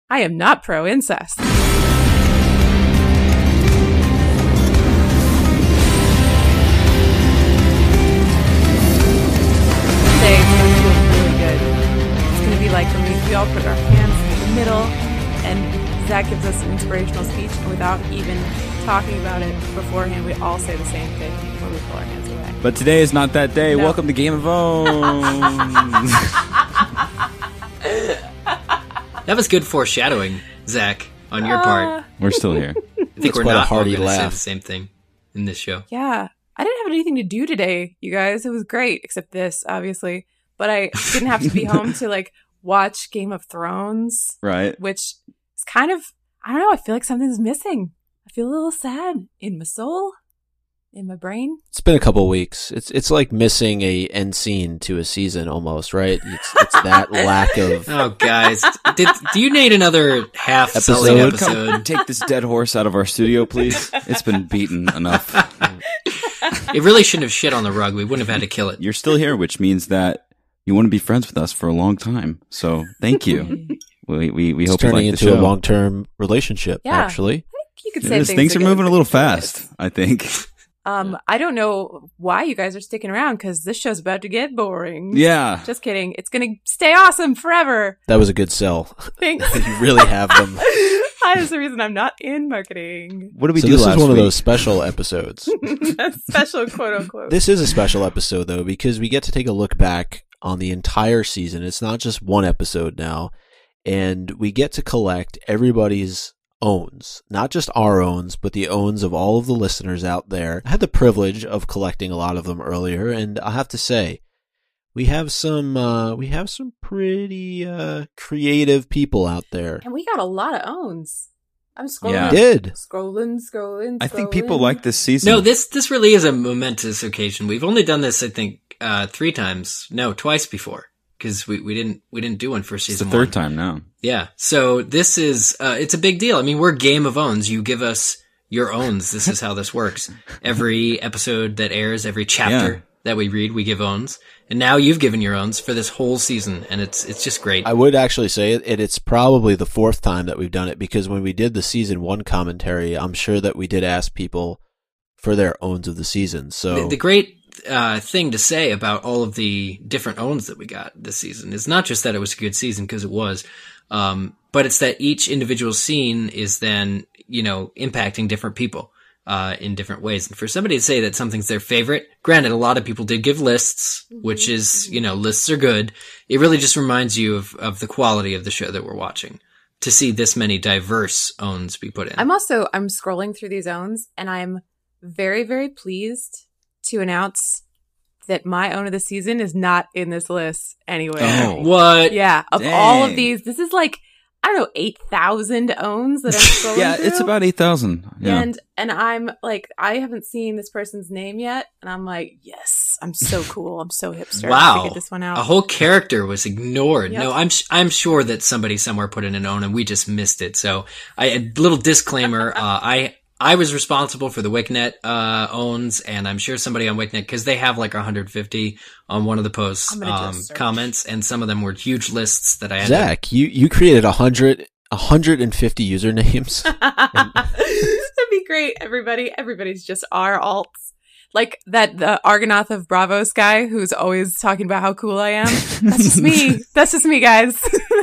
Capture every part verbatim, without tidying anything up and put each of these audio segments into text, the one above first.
I am not pro incest. Today it's going to feel really good. It's going to be like when we, we all put our hands in the middle and Zach gives us an inspirational speech, and without even talking about it beforehand, we all say the same thing when we pull our hands away. But today is not that day. No. Welcome to Game of Owns. That was good foreshadowing, Zach, on your part. We're still here. I think That's we're quite a not all hearty going to say laugh. the same thing in this show. Yeah. I didn't have anything to do today, you guys. It was great, except this, obviously. But I didn't have to be home to, like, watch Game of Thrones, Right. which is kind of, I don't know, I feel like something's missing. I feel a little sad in my soul, in my brain. It's been a couple weeks. It's it's like missing a end scene to a season almost, right? It's, it's that lack of. Oh, guys. Did, do you need another half selling Episode? episode? Come take this dead horse out of our studio, please. It's been beaten enough. It really shouldn't have shit on the rug. We wouldn't have had to kill it. You're still here, which means that you want to be friends with us for a long time. So thank you. we we, we It's hope you turning like the into show. a long term relationship. Yeah. Actually, You could It say is. things, Things are that get moving a little ridiculous. fast, I think. Um, I don't know why you guys are sticking around, because this show's about to get boring. Yeah. Just kidding. It's going to stay awesome forever. that was a good sell. Thanks. You really have them. That is the reason I'm not in marketing. What did we So do this last is one week? of those special episodes. A special quote unquote. This is a special episode though, because we get to take a look back on the entire season. It's not just one episode now, and we get to collect everybody's owns, not just our owns, but the owns of all of the listeners out there. I had the privilege of collecting a lot of them earlier, and I have to say, we have some uh, we have some pretty uh, creative people out there. And we got a lot of owns. I'm scrolling. Yeah. up, Did Scrolling, scrolling, I think people scrolling. like this season. No, this this really is a momentous occasion. We've only done this, I think, uh, three times. No, twice before, because we, we didn't we didn't do one for It's the season third one. time now. Yeah. So this is uh, it's a big deal. I mean, we're Game of Owns. You give us your owns. This is how this works. Every episode that airs, every chapter Yeah. that we read, we give owns. And now you've given your owns for this whole season, and it's it's just great. I would actually say it, it. It's probably the fourth time that we've done it, because when we did the season one commentary, I'm sure that we did ask people for their owns of the season. So The, the great uh, thing to say about all of the different owns that we got this season is not just that it was a good season, because it was, um, but it's that each individual scene is then, you know, impacting different people uh, in different ways. And for somebody to say that something's their favorite, granted, a lot of people did give lists, which is, you know, lists are good. It really just reminds you of, of the quality of the show that we're watching to see this many diverse owns be put in. I'm also I'm scrolling through these owns, and I'm very very pleased to announce that my own of the season is not in this list anywhere. Oh. What? Yeah, of all of Dang. these, this is like I don't know eight thousand owns that I'm scrolling Yeah, through. it's about eight thousand. Yeah. And and I'm like, I haven't seen this person's name yet, and I'm like, yes, I'm so cool, I'm so hipster. Wow. to get this one out. A whole character was ignored. Yep. No, I'm sh- I'm sure that somebody somewhere put in an own and we just missed it. So, I a little disclaimer. uh, I I was responsible for the Wicknet uh, owns, and I'm sure somebody on Wicknet, because they have like one hundred fifty on one of the posts I'm gonna do a um, search. comments, and some of them were huge lists that I had. To, Zach, you, you created a hundred, a hundred and fifty usernames. That'd be great, everybody. Everybody's just our alts. Like that the Argonath of Bravos guy who's always talking about how cool I am. That's just me. That's just me, guys.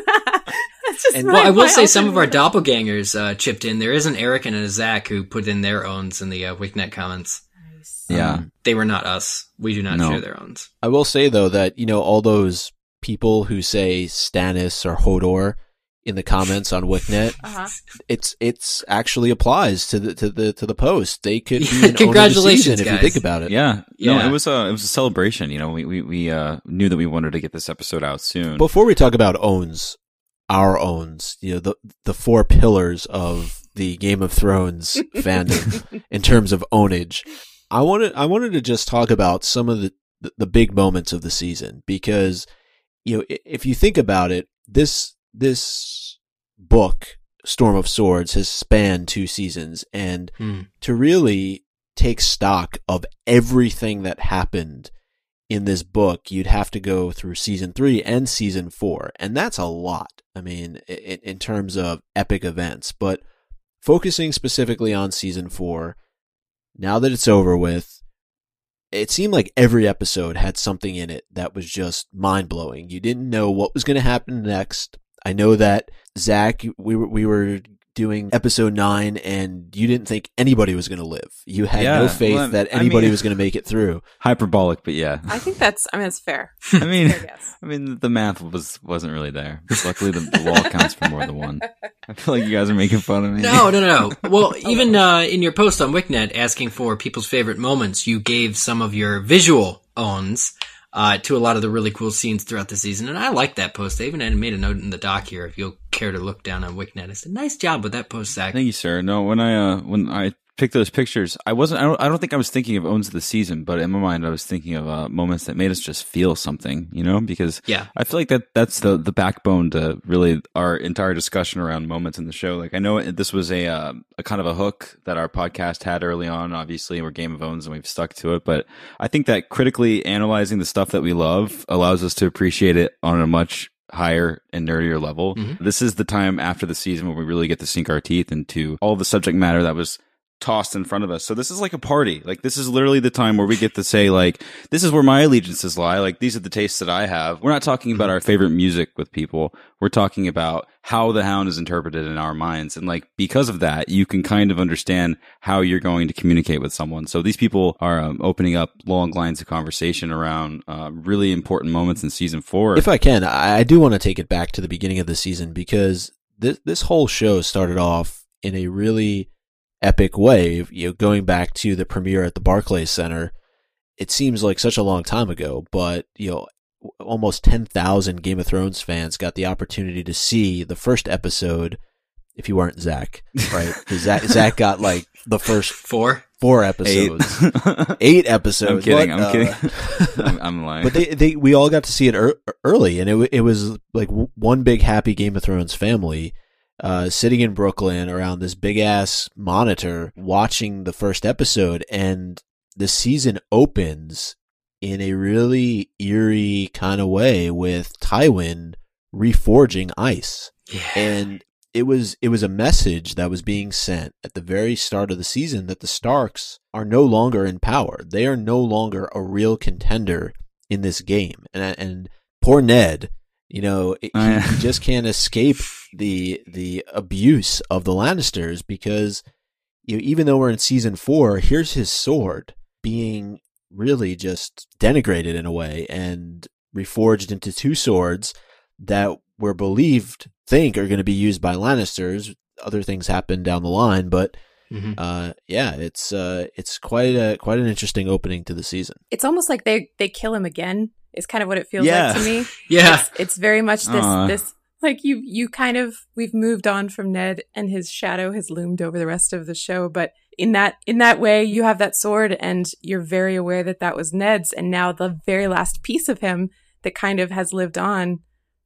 That's just And- my, well, I will my say some of our alternate- doppelgangers uh, chipped in. There is an Eric and a Zach who put in their owns in the uh, Wicknet comments. yeah. Um, they were not us. We do not No. share their owns. I will say though that, you know, all those people who say Stannis or Hodor in the comments on Wicknet, Uh-huh. it's it's actually applies to the to the to the post. They could be Yeah, an owner of the congratulations, season if you guys. think about it. Yeah. Yeah. No, it was a it was a celebration. You know, we we we uh, knew that we wanted to get this episode out soon. Before we talk about owns, our owns, you know, the the four pillars of the Game of Thrones fandom in terms of ownage, I wanted I wanted to just talk about some of the the, the big moments of the season, because you know, i- if you think about it, this this book, Storm of Swords, has spanned two seasons, and Hmm. to really take stock of everything that happened in this book, you'd have to go through season three and season four. And that's a lot. I mean, in, in terms of epic events, but focusing specifically on season four, now that it's over with, it seemed like every episode had something in it that was just mind blowing. You didn't know what was going to happen next. I know that Zach, we were, we were doing episode nine and you didn't think anybody was going to live. You had yeah, no faith well, that anybody I mean, was going to make it through. Hyperbolic, but yeah. I think that's, I mean, that's fair. I mean, Fair guess. I mean, the math was, wasn't really there. Luckily, the, the law counts for more than one. I feel like you guys are making fun of me. No, no, no, no. Well, even uh, in your post on Wicknet asking for people's favorite moments, you gave some of your visual owns uh, to a lot of the really cool scenes throughout the season. And I like that post. I even had made a note in the doc here if you'll care to look down on Wicknet. I said, nice job with that post, Zach. Thank you, sir. No, when I, uh, when I picked those pictures, I wasn't, I don't, I don't think I was thinking of owns of the season, but in my mind, I was thinking of uh, moments that made us just feel something, you know, because yeah. I feel like that that's the, the backbone to really our entire discussion around moments in the show. Like, I know this was a, uh, a kind of a hook that our podcast had early on. Obviously, we're Game of Owns and we've stuck to it, but I think that critically analyzing the stuff that we love allows us to appreciate it on a much higher and nerdier level. Mm-hmm. This is the time after the season where we really get to sink our teeth into all the subject matter that was tossed in front of us. So this is like a party. Like, this is literally the time where we get to say, like, this is where my allegiances lie. Like, these are the tastes that I have. We're not talking about our favorite music with people. We're talking about how the Hound is interpreted in our minds. And like, because of that, you can kind of understand how you're going to communicate with someone. So these people are um, opening up long lines of conversation around uh, really important moments in season four. If I can, I do want to take it back to the beginning of the season, because this, this whole show started off in a really epic way. You know, going back to the premiere at the Barclays Center, it seems like such a long time ago, but you know, almost ten thousand Game of Thrones fans got the opportunity to see the first episode. If you weren't Zach, right? Because Zach, Zach got like the first four, four episodes, eight, eight episodes. I'm kidding. But, I'm uh, kidding. I'm, I'm lying. But they, they, we all got to see it er- early, and it, it was like one big happy Game of Thrones family. Uh, sitting in Brooklyn around this big ass monitor watching the first episode, and the season opens in a really eerie kind of way with Tywin reforging ice. Yeah. And it was, it was a message that was being sent at the very start of the season that the Starks are no longer in power. They are no longer a real contender in this game. And, and poor Ned, you know, he, he just can't escape the the abuse of the Lannisters, because you know, even though we're in season four, here's his sword being really just denigrated in a way and reforged into two swords that were believed, think, are going to be used by Lannisters. Other things happen down the line, but mm-hmm. uh, yeah, it's uh, it's quite a quite an interesting opening to the season. It's almost like they they kill him again. Is kind of what it feels yeah. like to me. Yeah. It's, it's very much this, Aww. this, like you, you kind of, we've moved on from Ned, and his shadow has loomed over the rest of the show. But in that, in that way, you have that sword and you're very aware that that was Ned's. And now the very last piece of him that kind of has lived on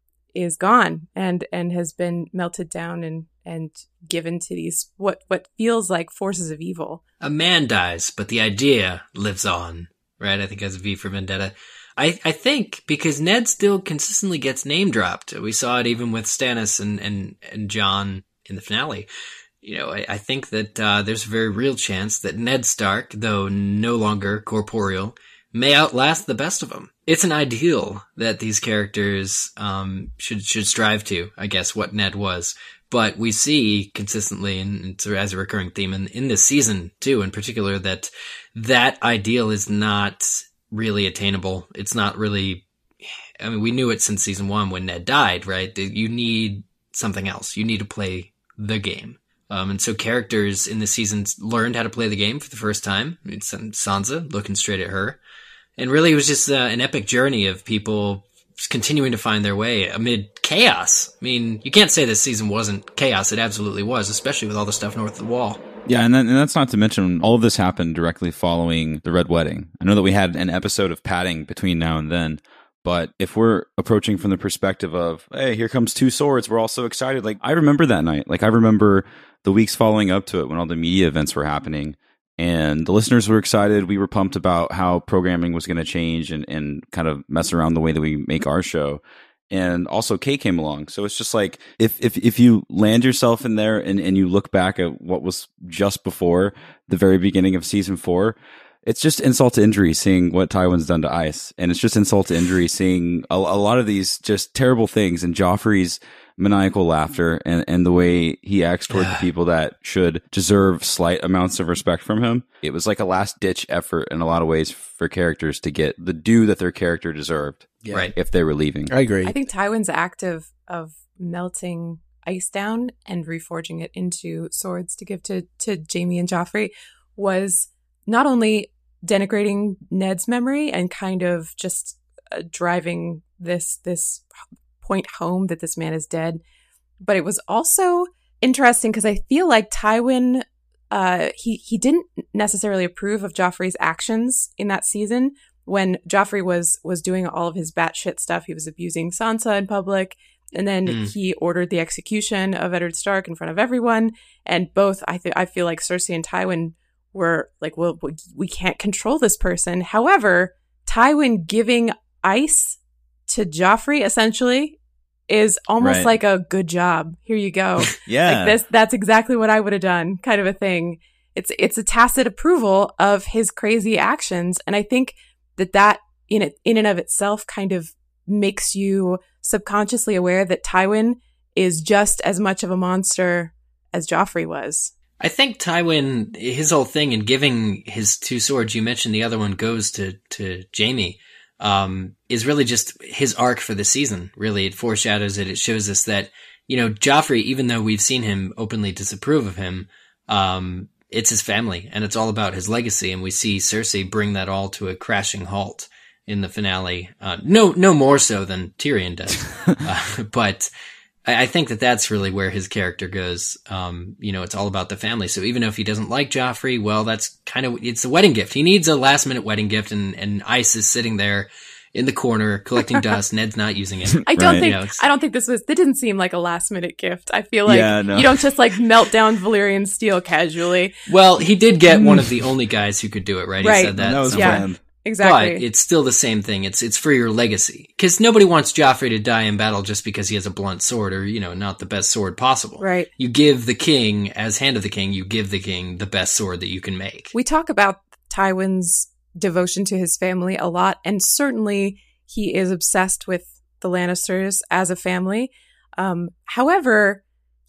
is gone and, and has been melted down and, and given to these, what, what feels like forces of evil. A man dies, but the idea lives on, right? I think that's V for Vendetta. I, I think because Ned still consistently gets name dropped. We saw it even with Stannis and, and, and Jon in the finale. You know, I, I think that uh, there's a very real chance that Ned Stark, though no longer corporeal, may outlast the best of them. It's an ideal that these characters um, should should strive to, I guess, what Ned was. But we see consistently, and it's as a recurring theme in, in this season too, in particular, that that ideal is not really attainable. It's not really, I mean, we knew it since season one when Ned died, right? You need something else. You need to play the game. Um, and so characters in this season learned how to play the game for the first time. It's Sansa looking straight at her. And really it was just uh, an epic journey of people continuing to find their way amid chaos. I mean, you can't say this season wasn't chaos. It absolutely was, especially with all the stuff north of the wall. Yeah, and, that, and that's not to mention all of this happened directly following the Red Wedding. I know that we had an episode of padding between now and then, but if we're approaching from the perspective of, hey, here comes two swords, we're all so excited. Like, I remember that night. Like, I remember the weeks following up to it when all the media events were happening. and the listeners were excited. We were pumped about how programming was going to change and, and kind of mess around the way that we make our show. And also Kay came along. So it's just like, if, if, if you land yourself in there and, and you look back at what was just before the very beginning of season four, it's just insult to injury seeing what Tywin's done to Ice. And it's just insult to injury seeing a, a lot of these just terrible things, and Joffrey's maniacal laughter and, and the way he acts toward the people that should deserve slight amounts of respect from him. It was like a last ditch effort in a lot of ways for characters to get the due that their character deserved. Yeah. Right. If they were leaving. I agree. I think Tywin's act of, of melting ice down and reforging it into swords to give to, to Jaime and Joffrey was not only denigrating Ned's memory and kind of just uh, driving this this point home that this man is dead, but it was also interesting because I feel like Tywin, uh, he he didn't necessarily approve of Joffrey's actions in that season when Joffrey was was doing all of his batshit stuff. He was abusing Sansa in public, and then mm. he ordered the execution of Eddard Stark in front of everyone. And both, I th- I feel like Cersei and Tywin were like, well, we can't control this person. However, Tywin giving ice to Joffrey essentially is almost right. like a good job. Here you go. Yeah. Like this, that's exactly what I would have done, kind of a thing. It's it's a tacit approval of his crazy actions. And I think that that in it, in and of itself kind of makes you subconsciously aware that Tywin is just as much of a monster as Joffrey was. I think Tywin, his whole thing in giving his two swords, you mentioned the other one goes to, to Jaime, um, is really just his arc for the season. Really, it foreshadows it. It shows us that, you know, Joffrey, even though we've seen him openly disapprove of him, um, it's his family and it's all about his legacy. And we see Cersei bring that all to a crashing halt in the finale. Uh, no, no more so than Tyrion does. uh, but I think that that's really where his character goes. Um, you know, it's all about the family. So even if he doesn't like Joffrey, well, that's kind of, it's a wedding gift. He needs a last minute wedding gift, and, and Ice is sitting there in the corner collecting dust. Ned's not using it. I don't Right. think, You know, I don't think this was, it didn't seem like a last minute gift. I feel like Yeah, no. you don't just like melt down Valyrian steel casually. Well, he did get one of the only guys who could do it, right? He Right. said that. that was somewhere. Yeah. planned. Exactly. But it's still the same thing. It's it's for your legacy. Because nobody wants Joffrey to die in battle just because he has a blunt sword or, you know, not the best sword possible. Right. You give the king, as Hand of the King, you give the king the best sword that you can make. We talk about Tywin's devotion to his family a lot, and certainly he is obsessed with the Lannisters as a family. Um, however,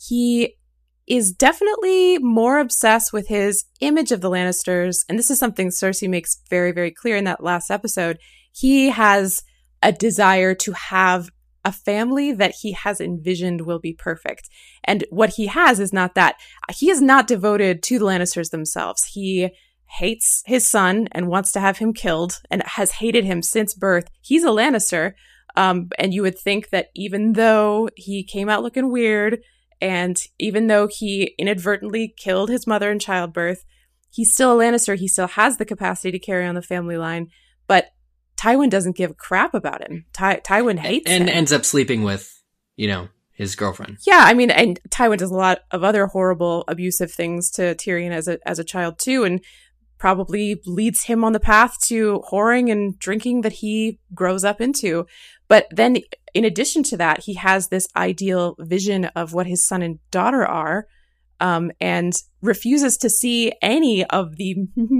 he is definitely more obsessed with his image of the Lannisters, and this is something Cersei makes very, very clear in that last episode. He has a desire to have a family that he has envisioned will be perfect. And what he has is not that. He is not devoted to the Lannisters themselves. He hates his son and wants to have him killed and has hated him since birth. He's a Lannister. Um, and you would think that even though he came out looking weird, and even though he inadvertently killed his mother in childbirth, he's still a Lannister. He still has the capacity to carry on the family line. But Tywin doesn't give a crap about him. Ty- Tywin hates and, him. And ends up sleeping with, you know, his girlfriend. Yeah, I mean, and Tywin does a lot of other horrible, abusive things to Tyrion as a as a child too, and probably leads him on the path to whoring and drinking that he grows up into. But then, in addition to that, he has this ideal vision of what his son and daughter are, um, and refuses to see any of the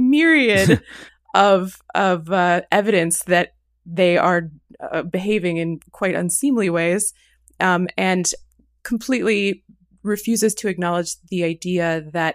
myriad of of uh, evidence that they are uh, behaving in quite unseemly ways, um, and completely refuses to acknowledge the idea that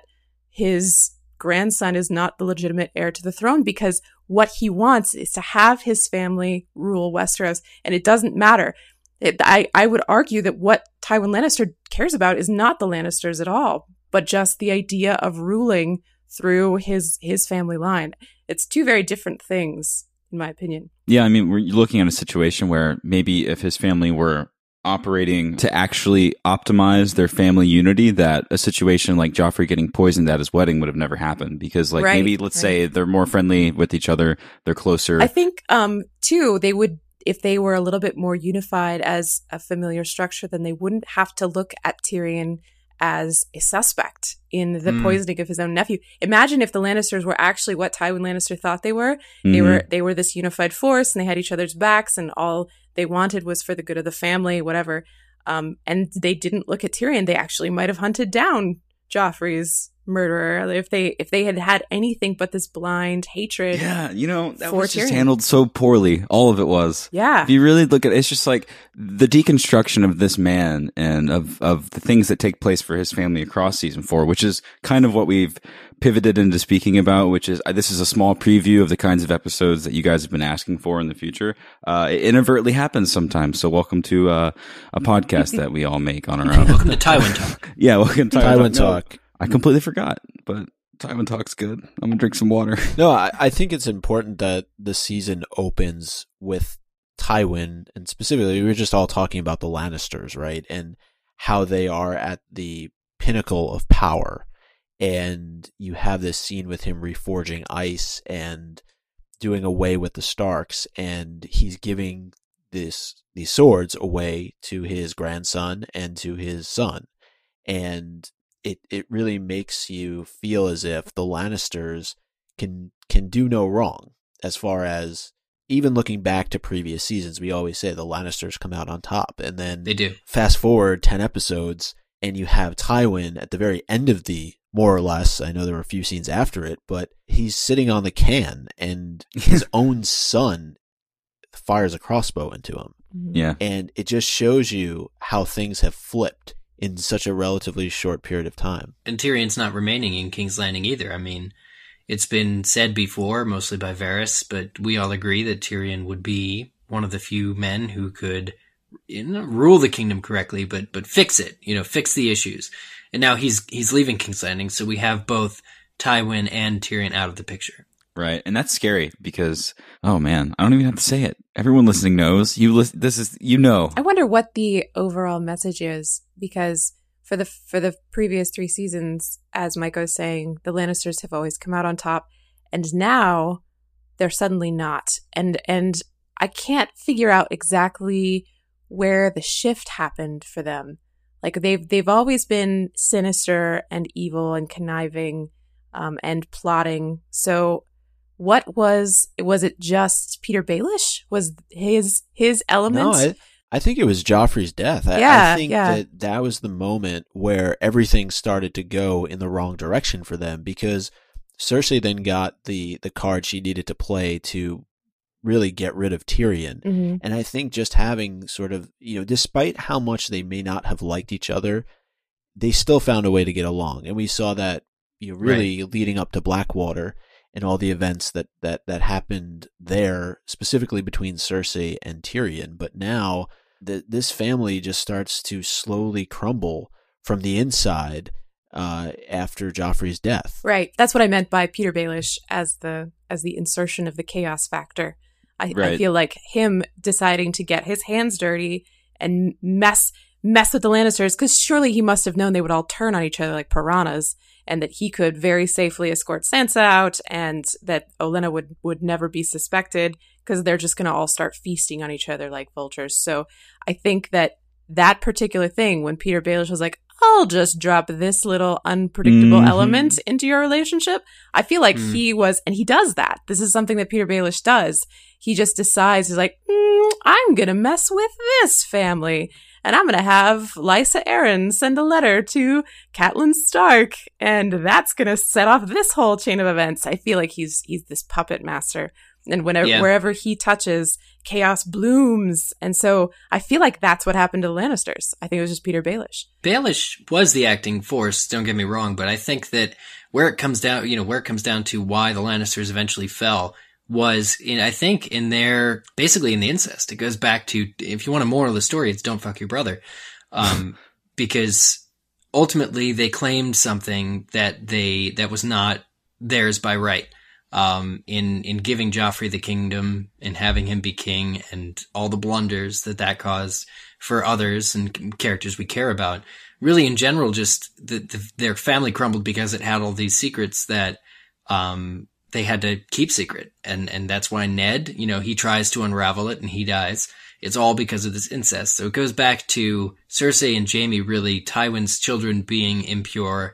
his grandson is not the legitimate heir to the throne, because what he wants is to have his family rule Westeros, and it doesn't matter. It, I, I would argue that what Tywin Lannister cares about is not the Lannisters at all, but just the idea of ruling through his his family line. It's two very different things, in my opinion. Yeah, I mean, we're looking at a situation where maybe if his family were operating to actually optimize their family unity, that a situation like Joffrey getting poisoned at his wedding would have never happened, because like Right, maybe let's right. say they're more friendly with each other, they're closer. I think, um, too, they would, if they were a little bit more unified as a familiar structure, then they wouldn't have to look at Tyrion as a suspect in the Mm. poisoning of his own nephew. Imagine if the Lannisters were actually what Tywin Lannister thought they were. They Mhm. were they were this unified force, and they had each other's backs, and all they wanted was for the good of the family, whatever. Um, and they didn't look at Tyrion. They actually might have hunted down Joffrey's murderer if they if they had had anything but this blind hatred. Yeah, you know, that for was just Tyrion. handled so poorly. All of it was. Yeah. If you really look at it, it's just like the deconstruction of this man and of, of the things that take place for his family across season four, which is kind of what we've pivoted into speaking about, which is, uh, this is a small preview of the kinds of episodes that you guys have been asking for in the future. Uh, it inadvertently happens sometimes. So welcome to, uh, a podcast that we all make on our own. Welcome to Tywin Talk. Yeah, welcome to Tywin No, Talk. I completely forgot, but Tywin Talk's good. I'm gonna drink some water. No, I, I think it's important that the season opens with Tywin, and specifically, we were just all talking about the Lannisters, right? And how they are at the pinnacle of power. And you have this scene with him reforging ice and doing away with the Starks, and he's giving this these swords away to his grandson and to his son. And it it really makes you feel as if the Lannisters can can do no wrong. As far as even looking back to previous seasons, we always say the Lannisters come out on top, and then They do. fast forward ten episodes and you have Tywin at the very end of the, more or less, I know there were a few scenes after it, but he's sitting on the can and his own son fires a crossbow into him. Yeah. And it just shows you how things have flipped in such a relatively short period of time. And Tyrion's not remaining in King's Landing either. I mean, it's been said before, mostly by Varys, but we all agree that Tyrion would be one of the few men who could, you know, rule the kingdom correctly, but but fix it, you know, fix the issues. And now he's he's leaving King's Landing, so we have both Tywin and Tyrion out of the picture. Right. And that's scary because, oh man, I don't even have to say it. Everyone listening knows. You listen, this is, you know. I wonder what the overall message is, because for the for the previous three seasons, as Mike was saying, the Lannisters have always come out on top, and now they're suddenly not. And and I can't figure out exactly where the shift happened for them. Like they've they've always been sinister and evil and conniving um, and plotting. So what was was it? Just Peter Baelish? Was his his element? No, I, I think it was Joffrey's death. I, Yeah, I think yeah. that that was the moment where everything started to go in the wrong direction for them, because Cersei then got the the card she needed to play to really get rid of Tyrion. Mm-hmm. And I think just having sort of, you know, despite how much they may not have liked each other, they still found a way to get along. And we saw that, you know, really leading up to Blackwater and all the events that, that, that happened there, specifically between Cersei and Tyrion. But now the, this family just starts to slowly crumble from the inside uh, after Joffrey's death. Right. That's what I meant by Peter Baelish as the as the insertion of the chaos factor. I, I Right. feel like him deciding to get his hands dirty and mess mess with the Lannisters, because surely he must have known they would all turn on each other like piranhas, and that he could very safely escort Sansa out, and that Olenna would, would never be suspected, because they're just going to all start feasting on each other like vultures. So I think that that particular thing, when Peter Baelish was like, I'll just drop this little unpredictable Mhm. element into your relationship, I feel like Mm. he was, and he does that. This is something that Peter Baelish does. He just decides, he's like, mm, I'm going to mess with this family. And I'm going to have Lysa Arryn send a letter to Catelyn Stark. And that's going to set off this whole chain of events. I feel like he's he's this puppet master. And whenever Yeah. wherever he touches, chaos blooms. And so I feel like that's what happened to the Lannisters. I think it was just Peter Baelish. Baelish was the acting force, don't get me wrong, but I think that where it comes down, you know, where it comes down to why the Lannisters eventually fell was in, I think, in their, basically in the incest. It goes back to, if you want a moral of the story, it's don't fuck your brother. Um, because ultimately they claimed something that they, that was not theirs by right. Um, in, in giving Joffrey the kingdom and having him be king, and all the blunders that that caused for others and characters we care about. Really, in general, just the, the, their family crumbled because it had all these secrets that, um, they had to keep secret. And, and that's why Ned, you know, he tries to unravel it and he dies. it's all because of this incest. So it goes back to Cersei and Jaime, really, Tywin's children being impure,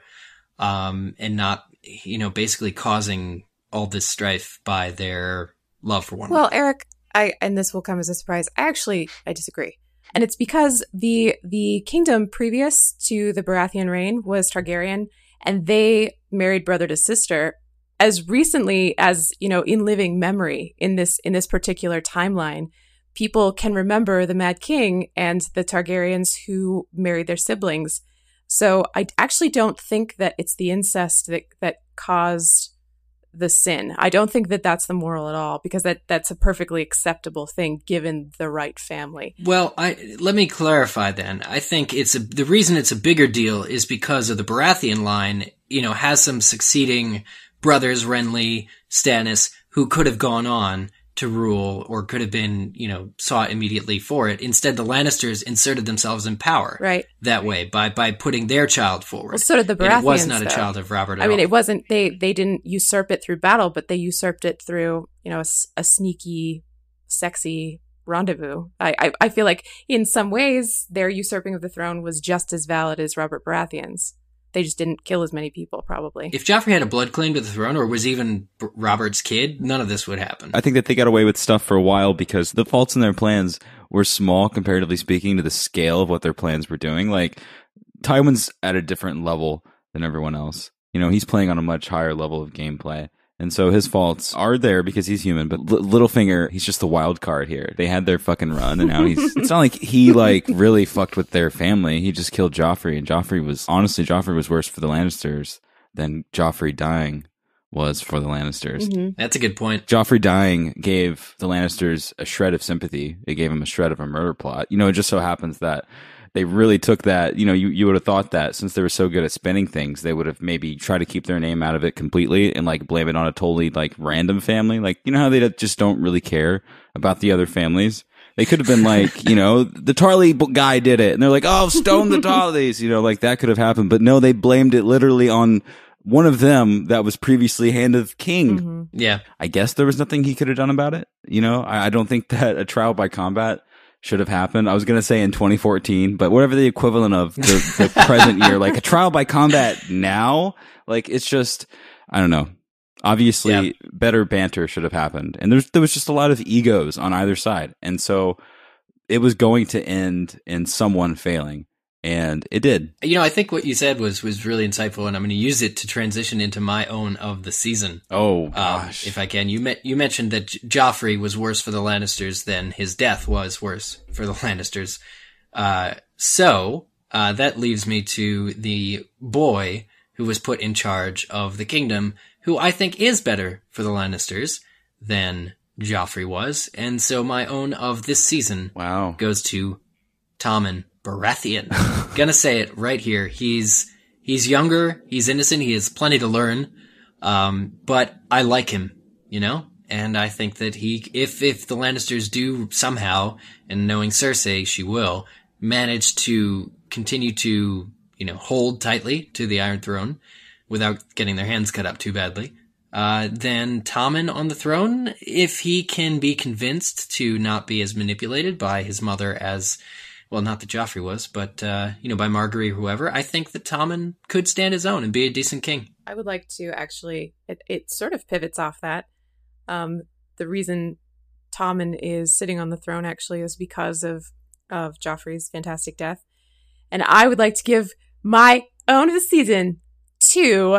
um, and not, you know, basically causing all this strife by their love for one well, another. Well, Eric, I, and this will come as a surprise, I actually, I disagree. And it's because the the kingdom previous to the Baratheon reign was Targaryen, and they married brother to sister as recently as, you know, in living memory in this in this particular timeline. People can remember the Mad King and the Targaryens who married their siblings. So I actually don't think that it's the incest that that caused the sin. I don't think that that's the moral at all, because that that's a perfectly acceptable thing given the right family. Well, I let me clarify then. I think it's a, the reason it's a bigger deal is because of the Baratheon line, you know, has some succeeding brothers, Renly, Stannis, who could have gone on to rule or could have been, you know, sought immediately for it. Instead, the Lannisters inserted themselves in power right. that way by by putting their child forward. Well, so did the Baratheons. And it was not though. a child of Robert at I mean, all. it wasn't, they, they didn't usurp it through battle, but they usurped it through, you know, a, a sneaky, sexy rendezvous. I, I, I feel like in some ways their usurping of the throne was just as valid as Robert Baratheon's. They just didn't kill as many people, probably. If Joffrey had a blood claim to the throne or was even B- Robert's kid, none of this would happen. I think that they got away with stuff for a while because the faults in their plans were small, comparatively speaking, to the scale of what their plans were doing. Like, Tywin's at a different level than everyone else. You know, he's playing on a much higher level of gameplay. And so his faults are there because he's human, but L- Littlefinger, he's just the wild card here. They had their fucking run, and now he's, it's not like he, like, really fucked with their family. He just killed Joffrey, and Joffrey was, honestly, Joffrey was worse for the Lannisters than Joffrey dying was for the Lannisters. Mm-hmm. That's a good point. Joffrey dying gave the Lannisters a shred of sympathy. It gave him a shred of a murder plot. You know, it just so happens that they really took that, you know, you, you would have thought that since they were so good at spinning things, they would have maybe tried to keep their name out of it completely and like blame it on a totally like random family. Like, you know how they just don't really care about the other families? They could have been like, you know, the Tarly guy did it. And they're like, oh, stone the Tarlys, you know, like that could have happened. But no, they blamed it literally on one of them that was previously Hand of King. Mm-hmm. Yeah. I guess there was nothing he could have done about it. You know, I, I don't think that a trial by combat should have happened. I was going to say in twenty fourteen, but whatever the equivalent of the, the present year, like a trial by combat now, like it's just, I don't know. Obviously, yeah. better banter should have happened. And there's, there was just a lot of egos on either side. And so it was going to end in someone failing. And it did. You know, I think what you said was, was really insightful, and I'm going to use it to transition into my own of the season. Oh, gosh. Um, if I can. You me- you mentioned that J- Joffrey was worse for the Lannisters than his death was worse for the Lannisters. Uh, so, uh, that leaves me to the boy who was put in charge of the kingdom, who I think is better for the Lannisters than Joffrey was. And so my own of this season wow. goes to Tommen Baratheon. Gonna say it right here. He's, he's younger. He's innocent. He has plenty to learn. Um, but I like him, you know? And I think that he, if, if the Lannisters do somehow, and knowing Cersei, she will, manage to continue to, you know, hold tightly to the Iron Throne without getting their hands cut up too badly, uh, then Tommen on the throne, if he can be convinced to not be as manipulated by his mother as, well, not that Joffrey was, but, uh, you know, by Margaery or whoever, I think that Tommen could stand his own and be a decent king. I would like to actually, it, it sort of pivots off that. Um, the reason Tommen is sitting on the throne actually is because of, of Joffrey's fantastic death. And I would like to give my own of the season to...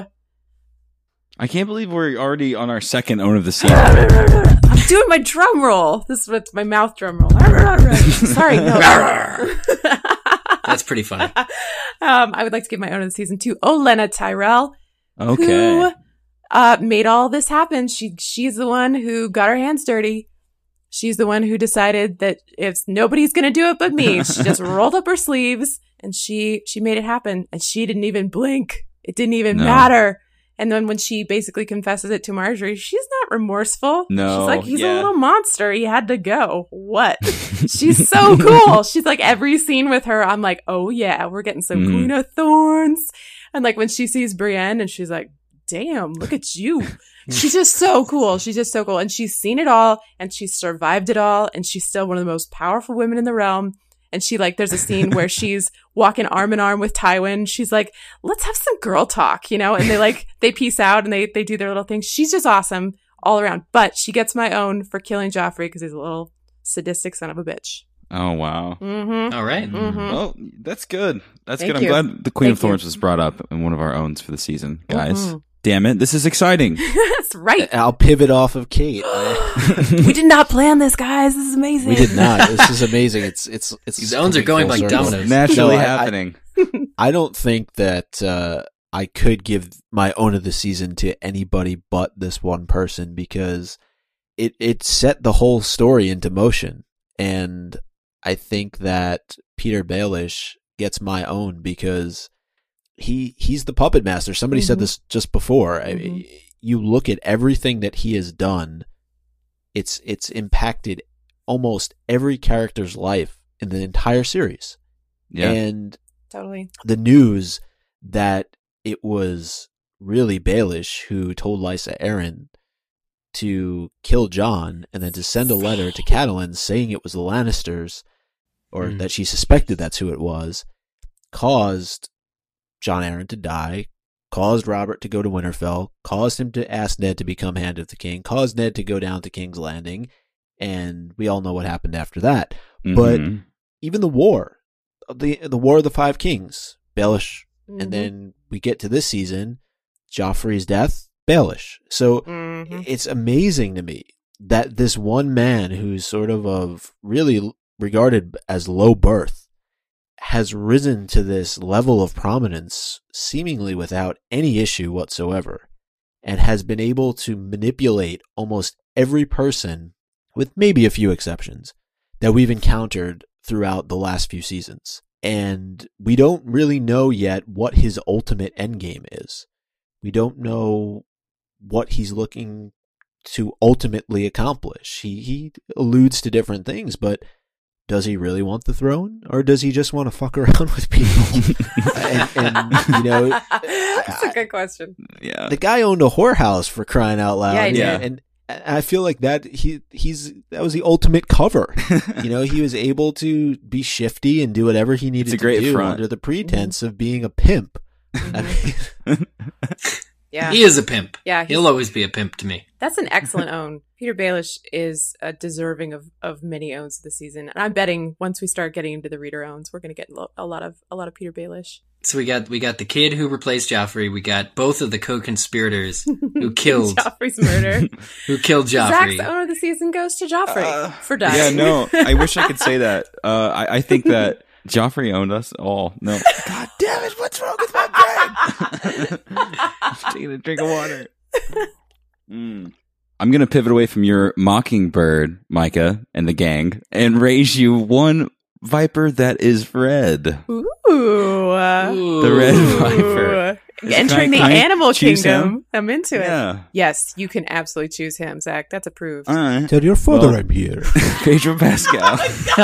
I can't believe we're already on our second own of the season. I'm doing my drum roll. This is what's my mouth drum roll. Sorry, no. That's pretty funny. Um, I would like to give my own of the season to Olenna Tyrell, okay. who uh, made all this happen. She she's the one who got her hands dirty. She's the one who decided that if nobody's going to do it but me, she just rolled up her sleeves and she she made it happen. And she didn't even blink. It didn't even no. matter. And then when she basically confesses it to Marjorie, she's not remorseful. No, she's like, he's yeah. a little monster. He had to go. What? She's so cool. She's like, every scene with her, I'm like, oh yeah, we're getting some mm-hmm. Queen of Thorns. And like when she sees Brienne and she's like, damn, look at you. She's just so cool. She's just so cool. And she's seen it all and she's survived it all. And she's still one of the most powerful women in the realm. And she like, there's a scene where she's walking arm in arm with Tywin. She's like, let's have some girl talk, you know? And they like, they peace out and they, they do their little thing. She's just awesome all around. But she gets my own for killing Joffrey because he's a little sadistic son of a bitch. Oh, wow. Mm-hmm. All right. Mm-hmm. Well, that's good. That's Thank good. I'm you. glad the Queen Thank of Thorns you. was brought up in one of our owns for the season, guys. Mhm. Damn it. This is exciting. That's right. I'll pivot off of Kate. We did not plan this, guys. This is amazing. We did not. This is amazing. It's it's it's These owns are coming going full like circle. dominoes. Naturally No, I- I- happening. I don't think that uh, I could give my own of the season to anybody but this one person because it it set the whole story into motion, and I think that Peter Baelish gets my own because he he's the puppet master. Somebody Mhm. said this just before. I, Mhm. you look at everything that he has done; it's it's impacted almost every character's life in the entire series, Yeah. and Totally. the news that it was really Baelish who told Lysa Arryn to kill Jon and then to send a letter to Catelyn saying it was the Lannisters, or Mm. that she suspected that's who it was, caused Jon Arryn to die, caused Robert to go to Winterfell, caused him to ask Ned to become Hand of the King, caused Ned to go down to King's Landing, and we all know what happened after that. But Mhm. even the war, the the War of the Five Kings, Baelish, Mhm. and then we get to this season, Joffrey's death, Baelish. So Mhm. it's amazing to me that this one man who's sort of of really regarded as low birth has risen to this level of prominence seemingly without any issue whatsoever, and has been able to manipulate almost every person, with maybe a few exceptions, that we've encountered throughout the last few seasons. And we don't really know yet what his ultimate endgame is. We don't know what he's looking to ultimately accomplish. He he alludes to different things, but does he really want the throne, or does he just want to fuck around with people? and, and you know, That's a good question. Yeah. the guy owned a whorehouse for crying out loud. Yeah, he did. And, and I feel like that he he's that was the ultimate cover. You know, he was able to be shifty and do whatever he needed It's a great to do front. under the pretense of being a pimp. I mean, Yeah. He is a pimp. Yeah, he's- He'll always be a pimp to me. That's an excellent own. Peter Baelish is uh, deserving of, of many owns this season. And I'm betting once we start getting into the reader owns, we're going to get lo- a lot of a lot of Peter Baelish. So we got we got the kid who replaced Joffrey. We got both of the co-conspirators who killed Joffrey's murder. who killed Joffrey. Zach's own of the season goes to Joffrey Uh, for dying. Yeah, no. I wish I could say that. Uh, I, I think that Joffrey owned us all. No. God damn it! What's wrong with my brain? I'm taking a drink of water. Mm. I'm gonna pivot away from your Mockingbird, Micah, and the gang, and raise you one viper that is red. Ooh. uh, Ooh. The red viper. Ooh. Entering Can I- the can I animal choose kingdom. him? I'm into it. Yeah. Yes, you can absolutely choose him, Zach. That's approved. All right. tell your father Well- I'm here. Pedro Pascal.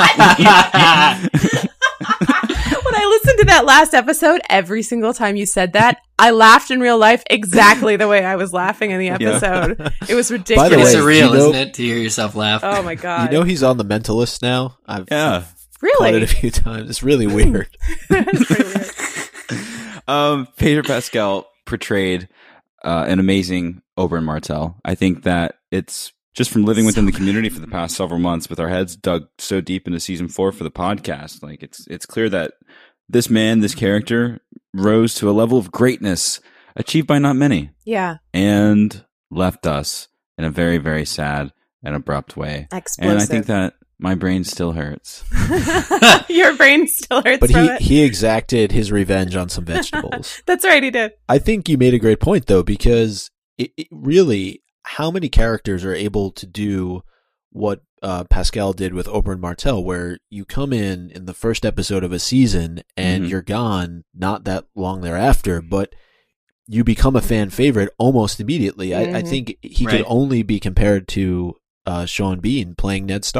When I listened to that last episode, every single time you said that, I laughed in real life exactly the way I was laughing in the episode. It was ridiculous. By the It's way, surreal, you know- isn't it, to hear yourself laugh? Oh my god! You know he's on the Mentalist now. I've Yeah. caught it really? a few times. It's really weird. That's pretty weird. Um, Pedro Pascal portrayed uh, an amazing Oberyn Martell. I think that it's just from living within the community for the past several months, with our heads dug so deep into season four for the podcast. Like it's it's clear that this man, this character, rose to a level of greatness achieved by not many, Yeah, and left us in a very very sad and abrupt way. explosive. And I think that my brain still hurts. your brain still hurts But from he, it. he exacted his revenge on some vegetables. That's right, he did. I think you made a great point, though, because it, it really, how many characters are able to do what uh, Pascal did with Oberyn Martell, where you come in in the first episode of a season and Mhm. you're gone not that long thereafter, but you become a fan favorite almost immediately. I, I Mhm. think he Right. could only be compared to uh, Sean Bean playing Ned Stark.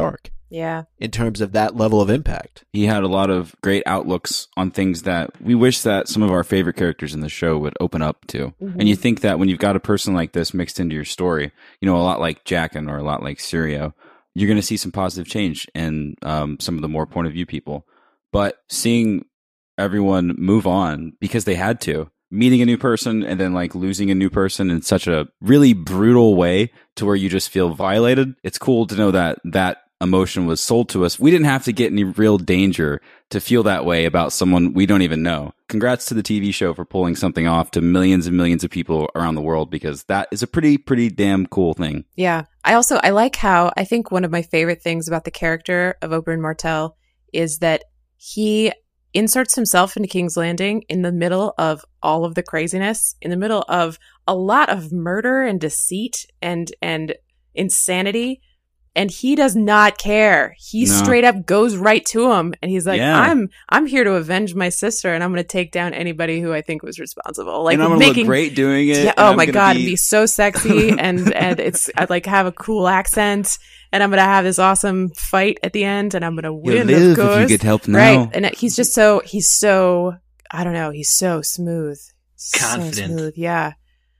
Yeah. in terms of that level of impact. He had a lot of great outlooks on things that we wish that some of our favorite characters in the show would open up to. Mhm. And you think that when you've got a person like this mixed into your story, you know, a lot like Jaqen or a lot like Syrio, you're going to see some positive change in um, some of the more point of view people. But seeing everyone move on because they had to, meeting a new person and then like losing a new person in such a really brutal way to where you just feel violated. It's cool to know that that emotion was sold to us. We didn't have to get any real danger to feel that way about someone we don't even know. Congrats to the T V show for pulling something off to millions and millions of people around the world, because that is a pretty, pretty damn cool thing. Yeah. I also, I like how, I think one of my favorite things about the character of Oberyn Martell is that he inserts himself into King's Landing in the middle of all of the craziness, in the middle of a lot of murder and deceit and and insanity, and he does not care. He No. straight up goes right to him, and he's like, Yeah. "I'm I'm here to avenge my sister, and I'm going to take down anybody who I think was responsible." Like and I'm going to making look great doing it. yeah, and oh I'm my gonna god, be- it'd be so sexy, and and it's I'd like have a cool accent, and I'm gonna have this awesome fight at the end, and I'm gonna You'll win. live Of if you course, get help now. right? And he's just so he's so I don't know, he's so smooth, so Confident. smooth, yeah.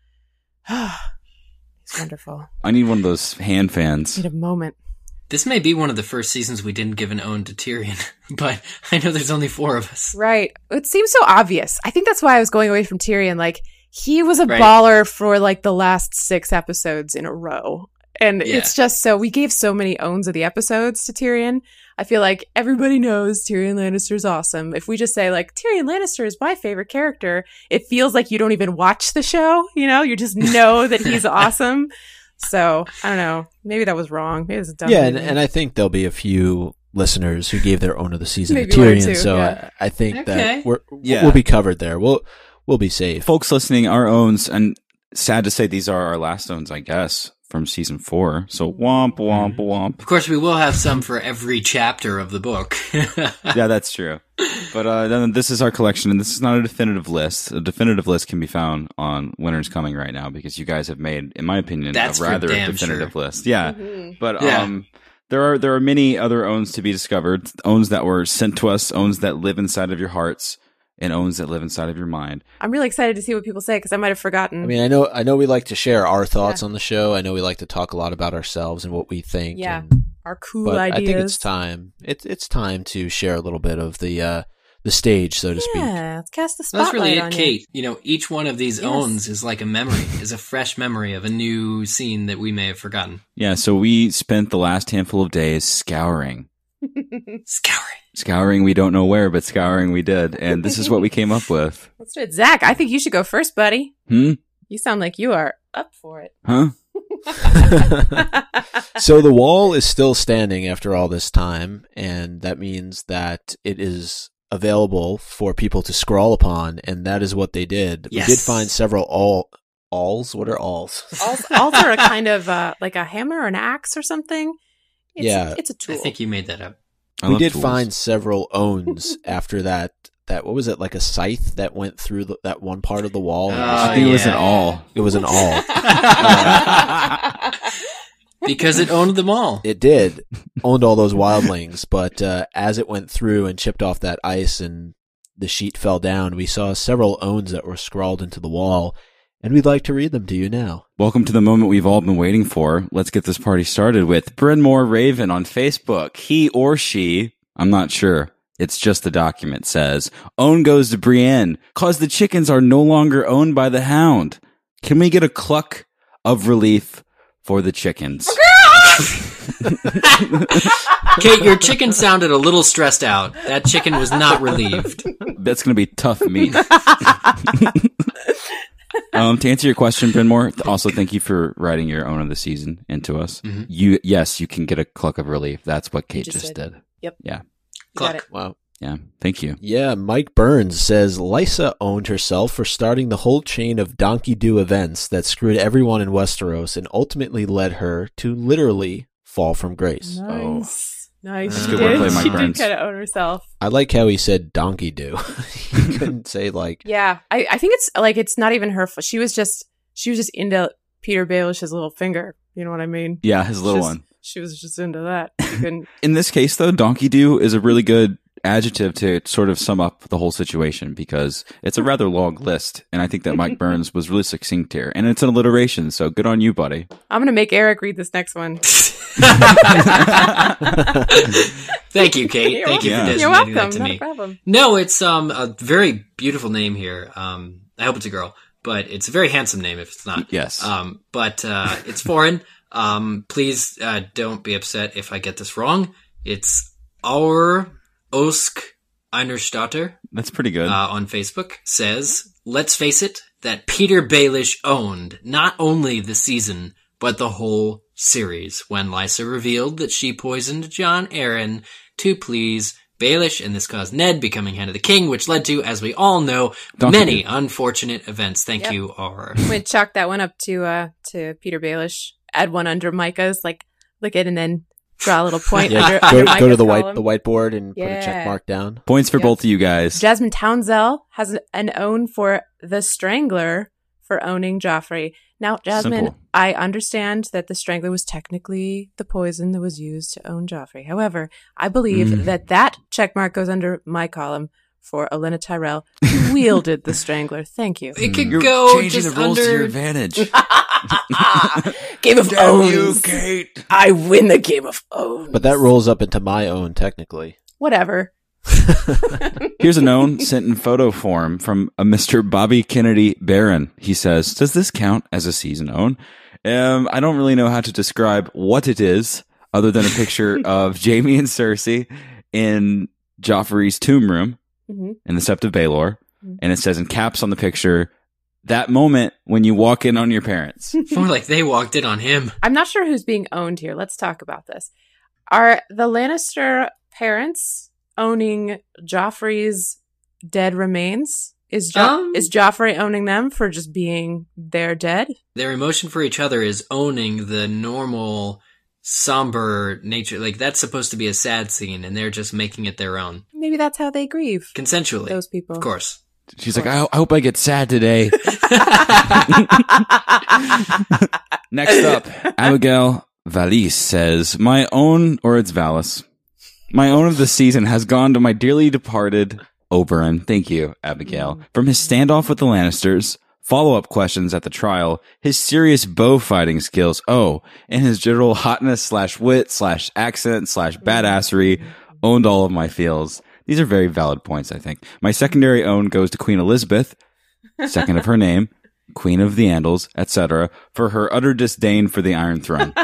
He's wonderful. I need one of those hand fans. Need a moment. This may be one of the first seasons we didn't give an own to Tyrion, but I know there's only four of us. Right. It seems so obvious. I think that's why I was going away from Tyrion. Like, he was a Right. baller for like the last six episodes in a row. And Yeah. it's just so, we gave so many owns of the episodes to Tyrion. I feel like everybody knows Tyrion Lannister's awesome. If we just say like, Tyrion Lannister is my favorite character, it feels like you don't even watch the show, you know? You just know that he's awesome. So, I don't know. Maybe that was wrong. Maybe it's dumb. Yeah, and, maybe. and I think there'll be a few listeners who gave their own of the season to Maybe one or Tyrion, two, so yeah. I, I think Okay. that we're, Yeah. we'll be covered there. We'll we'll be safe. Folks listening, our owns, and sad to say these are our last owns, I guess, from season four. So womp, womp, womp. Of course, we will have some for every chapter of the book. Yeah, that's true. But uh, then this is our collection, and this is not a definitive list. A definitive list can be found on Winter's Coming right now, because you guys have made, in my opinion, That's a for rather damn definitive sure. list. Yeah, Mhm. but Yeah. um, there are there are many other owns to be discovered. Owns that were sent to us, owns that live inside of your hearts, and owns that live inside of your mind. I'm really excited to see what people say because I might have forgotten. I mean, I know I know we like to share our thoughts on the show. I know we like to talk a lot about ourselves and what we think. Yeah. and- Our cool but ideas. I think it's time. It's it's time to share a little bit of the uh, the stage, so to speak. Yeah, let's cast the spotlight That's really it, on Kate. You know, each one of these Yes. owns is like a memory, is a fresh memory of a new scene that we may have forgotten. Yeah, so we spent the last handful of days scouring. you. Scouring. Scouring, we don't know where, but scouring we did. And this is what we came up with. Let's do it. Zach, I think you should go first, buddy. Hmm? You sound like you are up for it. Huh? So the wall is still standing after all this time, and that means that it is available for people to scrawl upon, and that is what they did. Yes. We did find several all alls. What are alls? Alls, alls are a kind of uh, like a hammer or an axe or something. It's, Yeah. It's a tool. I think you made that up. I we love did tools. find several owns after that. That what was it, like a scythe that went through the, that one part of the wall? Oh, I think it was an yeah. all. It was an all. Because it owned them all. It did owned all those wildlings, but uh, as it went through and chipped off that ice and the sheet fell down, we saw several owns that were scrawled into the wall, and we'd like to read them to you now. Welcome to the moment we've all been waiting for. Let's get this party started with Brynmore Raven on Facebook. He or she, I'm not sure. It's just the document says, own goes to Brienne, cause the chickens are no longer owned by the hound. Can we get a cluck of relief for the chickens? Kate, your chicken sounded a little stressed out. That chicken was not relieved. That's going to be tough meat. um, to answer your question, Brynmore, also thank you for writing your own of the season into us. Mhm. You, yes, you can get a cluck of relief. That's what Kate just just, did. did. Yep. Yeah. You got Cluck. it. Wow. Yeah. Thank you. Yeah, Mike Burns says Lysa owned herself for starting the whole chain of Donkey Doo events that screwed everyone in Westeros and ultimately led her to literally fall from grace. Nice. Nice. That's She good did. wordplay, Mike She Burns. did kind of own herself. I like how he said Donkey Doo. He couldn't say like, Yeah. I, I think it's like, it's not even her fault. She was just, she was just into Peter Baelish's little finger. You know what I mean? Yeah. His little Just- one. She was just into that. She couldn't- In this case, though, Donkey Doo is a really good adjective to sort of sum up the whole situation because it's a rather long list, and I think that Mike Burns was really succinct here, and it's an alliteration, so good on you, buddy. I'm going to make Eric read this next one. Thank you, Kate. You're Thank you for welcome. designating You're welcome. that to Not me. a problem. No, it's um a very beautiful name here. Um, I hope it's a girl, but it's a very handsome name if it's not. Yes. Um, but uh, it's foreign. Um, please uh, don't be upset if I get this wrong. It's our Osk Einerstatter That's pretty good. uh, on Facebook says, "Let's face it, that Peter Baelish owned not only the season but the whole series when Lysa revealed that she poisoned Jon Arryn to please Baelish, and this caused Ned becoming Hand of the King, which led to, as we all know, Donkey many Doo. unfortunate events." Thank Yep. you, R. I'm going to chalk that one up to uh, to Peter Baelish. Add one under Micah's, like, lick it and then draw a little point Yeah, under, go, under go Micah's to the white column. the whiteboard and put a Yeah. check mark down. Points for Yep. both of you guys. Jasmine Townsell has an own for the Strangler for owning Joffrey. Now, Jasmine, Simple. I understand that the Strangler was technically the poison that was used to own Joffrey. However, I believe Mm. that that checkmark goes under my column for Olenna Tyrell, who wielded the Strangler. Thank you. It could You're go changing just the rules to your under. advantage. Game of Damn you, Owns. Kate. I win the Game of Owns. But that rolls up into my own technically. Whatever. Here's a known sent in photo form from a Mister Bobby Kennedy Barron. He says, "Does this count as a season own?" Um, I don't really know how to describe what it is other than a picture of Jaime and Cersei in Joffrey's tomb room Mhm. in the Sept of Baelor. Mhm. And it says in caps on the picture, "That moment when you walk in on your parents." More like they walked in on him. I'm not sure who's being owned here. Let's talk about this. Are the Lannister parents owning Joffrey's dead remains? Is jo- Um, is Joffrey owning them for just being their dead? Their emotion for each other is owning the normal, somber nature. Like, that's supposed to be a sad scene, and they're just making it their own. Maybe that's how they grieve. Consensually. Those people. Of course. She's like, I, I hope I get sad today. Next up, Abigail Valise says, "My own," or it's Valis, "my own of the season has gone to my dearly departed Oberyn." Thank you, Abigail. From his standoff with the Lannisters, follow-up questions at the trial, his serious bow fighting skills, oh, and his general hotness slash wit slash accent slash badassery owned all of my feels. These are very valid points, I think. My secondary own goes to Queen Elizabeth, second of her name, Queen of the Andals, et cetera, for her utter disdain for the Iron Throne.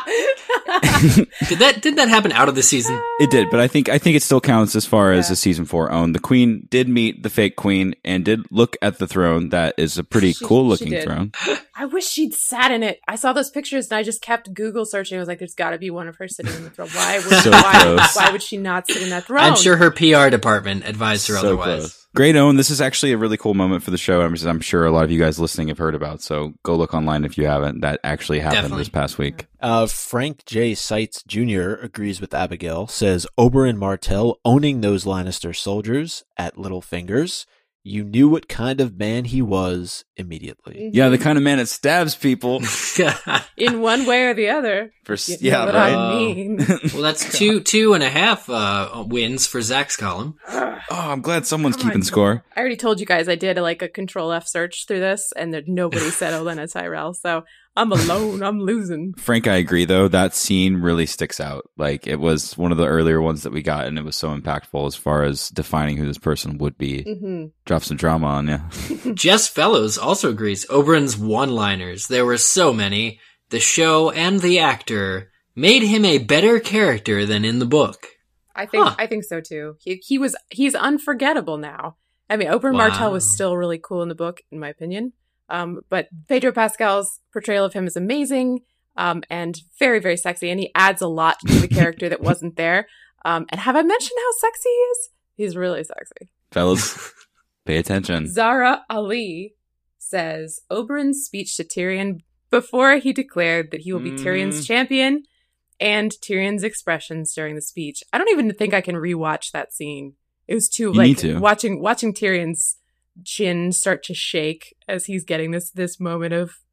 Did that did that happen out of the season? It did, but I think I think it still counts as far as Yeah. a season four own. The Queen did meet the fake Queen and did look at the throne. That is a pretty She- cool she looking did. throne. I wish she'd sat in it. I saw those pictures and I just kept Google searching. I was like, "There's got to be one of her sitting in the throne. Why would So why, close. why would she not sit in that throne?" I'm sure her P R department advised her So otherwise. close. Great own. This is actually a really cool moment for the show. I'm, I'm sure a lot of you guys listening have heard about. So go look online if you haven't. That actually happened Definitely. this past week. Uh, Frank J. Seitz Junior agrees with Abigail, says Oberyn Martell owning those Lannister soldiers at Littlefingers. You knew what kind of man he was immediately. Yeah, the kind of man that stabs people. in one way or the other. For You know yeah, what right. I mean. Well, that's two two and a half uh, wins for Zach's column. Oh, I'm glad someone's Come on. keeping score. I already told you guys I did like a control F search through this, and that nobody said Olenna Tyrell, so I'm alone. I'm losing. Frank, I agree though. That scene really sticks out. Like it was one of the earlier ones that we got, and it was so impactful as far as defining who this person would be. Mm-hmm. Drop some drama on you. Jess Fellows also agrees. Oberyn's one-liners, there were so many. The show and the actor made him a better character than in the book. I think Huh. I think so too. He he was he's unforgettable now. I mean, Oberyn Wow. Martell was still really cool in the book, in my opinion. Um, but Pedro Pascal's portrayal of him is amazing, um, and very very sexy, and he adds a lot to the character that wasn't there. Um, and have I mentioned how sexy he is? He's really sexy. Fellas, pay attention. Zara Ali says Oberyn's speech to Tyrion before he declared that he will be Mm. Tyrion's champion, and Tyrion's expressions during the speech. I don't even think I can rewatch that scene. It was too You like need to. watching watching Tyrion's chin start to shake as he's getting this this moment of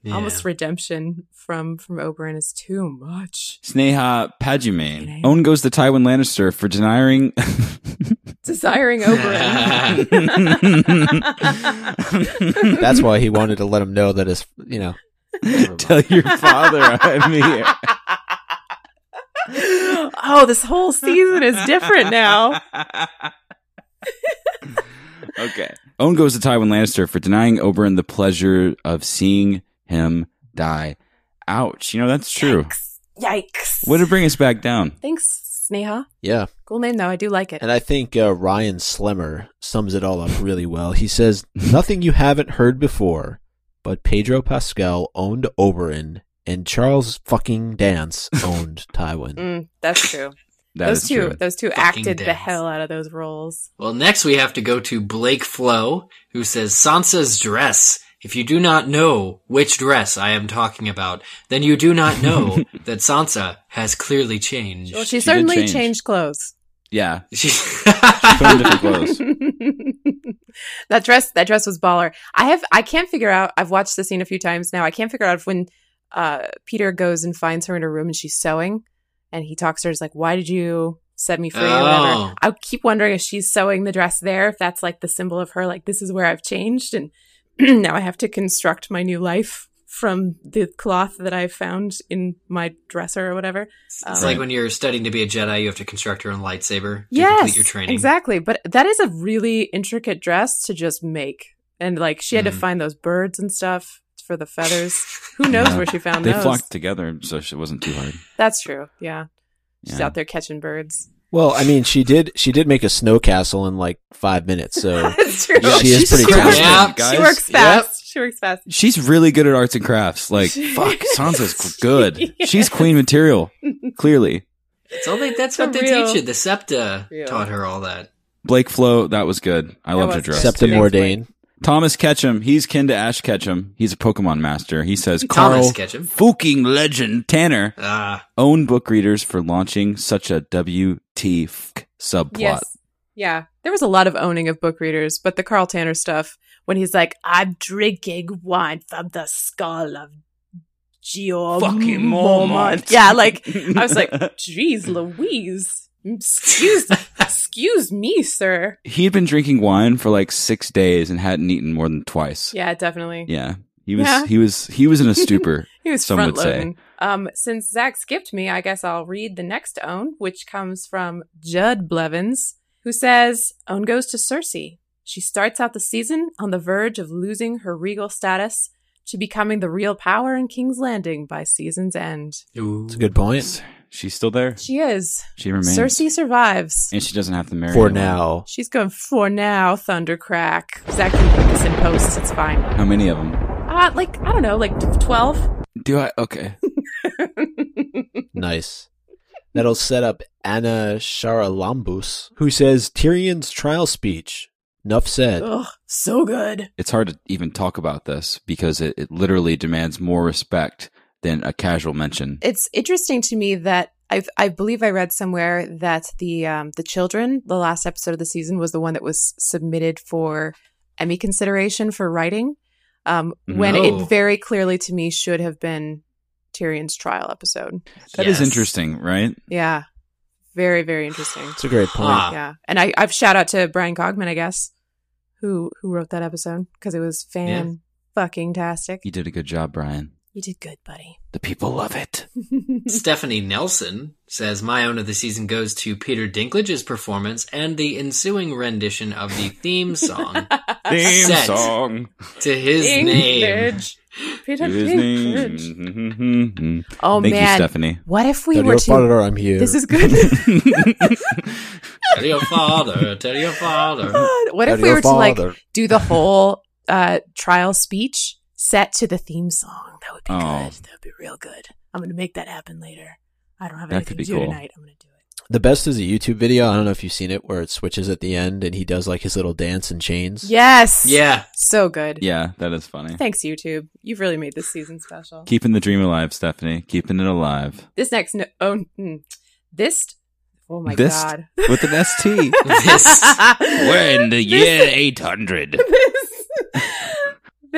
Yeah. Almost redemption from from Oberyn is too much. Sneha Pajumain. Owen goes to Tywin Lannister for denying Desiring Oberyn. That's why he wanted to let him know that his, you know. Tell your father I'm here. Oh, this whole season is different now. Okay. Owen goes to Tywin Lannister for denying Oberyn the pleasure of seeing him die. Ouch. You know, that's true. Yikes. Yikes. Way to bring us back down. Thanks, Sneha. Yeah. Cool name, though. I do like it. And I think uh, Ryan Slemmer sums it all up really well. He says, nothing you haven't heard before, but Pedro Pascal owned Oberyn and Charles fucking Dance owned Tywin. Mm, that's true. That those is two, true. those two Fucking acted the dance. hell out of those roles. Well, next we have to go to Blake Flo, who says, Sansa's dress. If you do not know which dress I am talking about, then you do not know that Sansa has clearly changed. Well, she, She did certainly change. changed clothes. Yeah. She- Put on different clothes. that dress, that dress was baller. I have, I can't figure out. I've watched the scene a few times now. I can't figure out if when uh, Peter goes and finds her in her room and she's sewing, and he talks to her, he's like, "Why did you set me free?" Or Oh. whatever. I keep wondering if she's sewing the dress there, if that's like the symbol of her, like this is where I've changed, and now I have to construct my new life from the cloth that I found in my dresser or whatever. It's Um, like when you're studying to be a Jedi, you have to construct your own lightsaber to Yes, complete your training. exactly. But that is a really intricate dress to just make, and like she had to Mhm. find those birds and stuff for the feathers. Who knows Yeah. where she found They those? flocked together, so it wasn't too hard. That's true. Yeah, she's Yeah. out there catching birds. Well, I mean, she did she did make a snow castle in like five minutes, so That's true. Yeah, she is she's pretty a talented. Yeah. guys. She works fast. She works fast. She's really good at arts and crafts. Like, fuck, Sansa's good. Yeah. She's queen material, clearly. That's, all they, that's For what they real. teach you. The Septa Real. taught her all that. Blake Flo, that was good. I That loved her was dress. good. Septa too. Mordain. Thomas Ketchum, he's kin to Ash Ketchum. He's a Pokemon master. He says, Thomas Carl Ketchum. fucking legend Tanner Ah, owned book readers for launching such a W T F subplot. Yes. Yeah. There was a lot of owning of book readers, but the Carl Tanner stuff, when he's like, "I'm drinking wine from the skull of Geo Fucking Mormont." Mormont. Yeah, like, I was like, geez, Louise. Excuse, excuse me, sir. He had been drinking wine for like six days and hadn't eaten more than twice. Yeah, definitely. Yeah. He was Yeah. he was he was in a stupor. He was Some front would say. loading. Um, since Zach skipped me, I guess I'll read the next own, which comes from Judd Blevins, who says, "Own goes to Cersei. She starts out the season on the verge of losing her regal status to becoming the real power in King's Landing by season's end." ooh. That's a good point. She's still there. She is. She remains. Cersei survives. And she doesn't have to marry For anyone. now. She's going for now, Thundercrack. Zach can put this in post. It's fine. How many of them? Uh, like, I don't know, like twelve? Do I? Okay. Nice. That'll set up Anna Charalambous, who says Tyrion's trial speech. Nuff said. Ugh, so good. It's hard to even talk about this because it, it literally demands more respect than a casual mention. It's interesting to me that I've, I believe I read somewhere that the um, the children, the last episode of the season, was the one that was submitted for Emmy consideration for writing, um, when Oh. it very clearly to me should have been Tyrion's trial episode. That is Yes. interesting, right? Yeah, very very interesting. It's a great point. Huh. Yeah, and I I've shout out to Brian Cogman, I guess, who who wrote that episode because it was fan fucking tastic. You did a good job, Brian. You did good, buddy. The people love it. Stephanie Nelson says, my own of the season goes to Peter Dinklage's performance and the ensuing rendition of the theme song Theme Set. song. to his name. Dinklage. Peter His Dinklage. name. Oh Thank you, man, Stephanie. what if we Tell were your to? father I'm here. This is good. Tell your father, tell your father. What Tell if we your were to like father. do the whole uh, trial speech set to the theme song? That would be Oh. good. That would be real good. I'm gonna make that happen later. I don't have That anything could be to do cool. tonight. I'm gonna do it. The best is a YouTube video. I don't know if you've seen it, where it switches at the end and he does like his little dance in chains. Yes. Yeah. So good. Yeah, that is funny. Thanks, YouTube. You've really made this season special. Keeping the dream alive, Stephanie. Keeping it alive. This next, no- oh, mm, this, oh my This god, with an S T. This. We're in the year eight hundred. this, this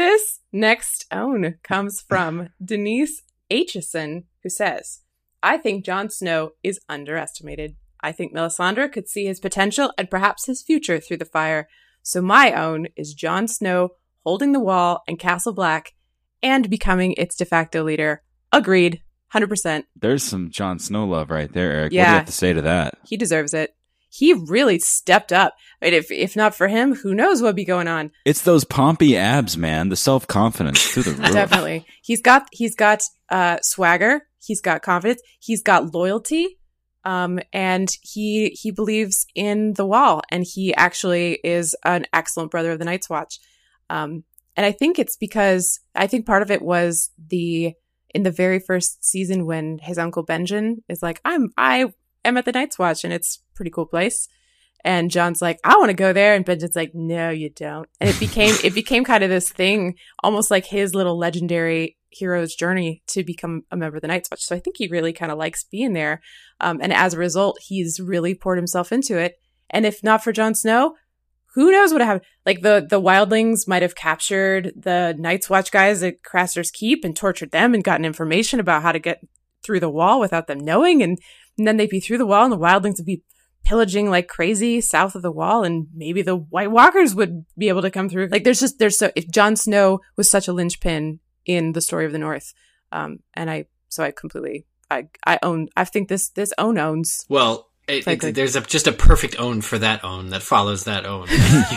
Next own comes from Denise Aitchison, who says, I think Jon Snow is underestimated. I think Melisandre could see his potential and perhaps his future through the fire. So my own is Jon Snow holding the wall and Castle Black and becoming its de facto leader. Agreed. one hundred percent. There's some Jon Snow love right there, Eric. Yeah. What do you have to say to that? He deserves it. He really stepped up. I mean, if if not for him, who knows what'd be going on? It's those Pompey abs, man. The self-confidence through the roof. Definitely. He's got he's got uh, swagger. He's got confidence. He's got loyalty. Um, and he he believes in the wall. And he actually is an excellent brother of the Night's Watch. Um, and I think it's because I think part of it was the in the very first season when his uncle Benjen is like, I'm I am at the Night's Watch and it's a pretty cool place. And Jon's like, I want to go there. And Benjen's like, no, you don't. And it became, it became kind of this thing, almost like his little legendary hero's journey to become a member of the Night's Watch. So I think he really kind of likes being there. Um, and as a result, he's really poured himself into it. And if not for Jon Snow, who knows what happened? Like the, the wildlings might have captured the Night's Watch guys at Craster's Keep and tortured them and gotten information about how to get through the wall without them knowing. And, and then they'd be through the wall and the wildlings would be pillaging like crazy south of the wall, and maybe the White Walkers would be able to come through. Like there's just, there's so, if Jon Snow was such a linchpin in the story of the North. Um, and I, so I completely, I, I own, I think this, this own owns. Well, it, it, there's a, just a perfect own for that own that follows that own.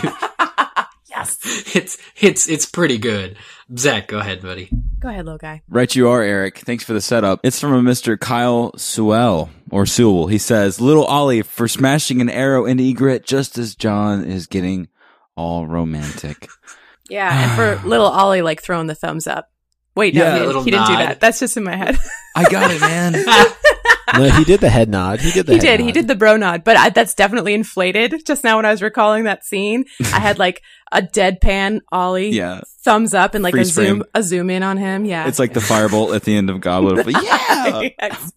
Yes. It's, it's, it's pretty good. Zach, go ahead, buddy. Go ahead, little guy. Right you are, Eric. Thanks for the setup. It's from a Mister Kyle Sewell, or Sewell. He says, little Ollie for smashing an arrow into Ygritte just as Jon is getting all romantic. Yeah, and for little Ollie, like throwing the thumbs up. Wait, no, Yeah, he, a little he didn't do nod. that. That's just in my head. I got it, man. No, he did the head nod. He did the He head did. nod. He did the bro nod, but I, that's definitely inflated. Just now when I was recalling that scene, I had like a deadpan Ollie Yeah. thumbs up and like a Freeze zoom, frame. a zoom in on him. Yeah. It's like the firebolt at the end of Goblet. But yeah. Yes.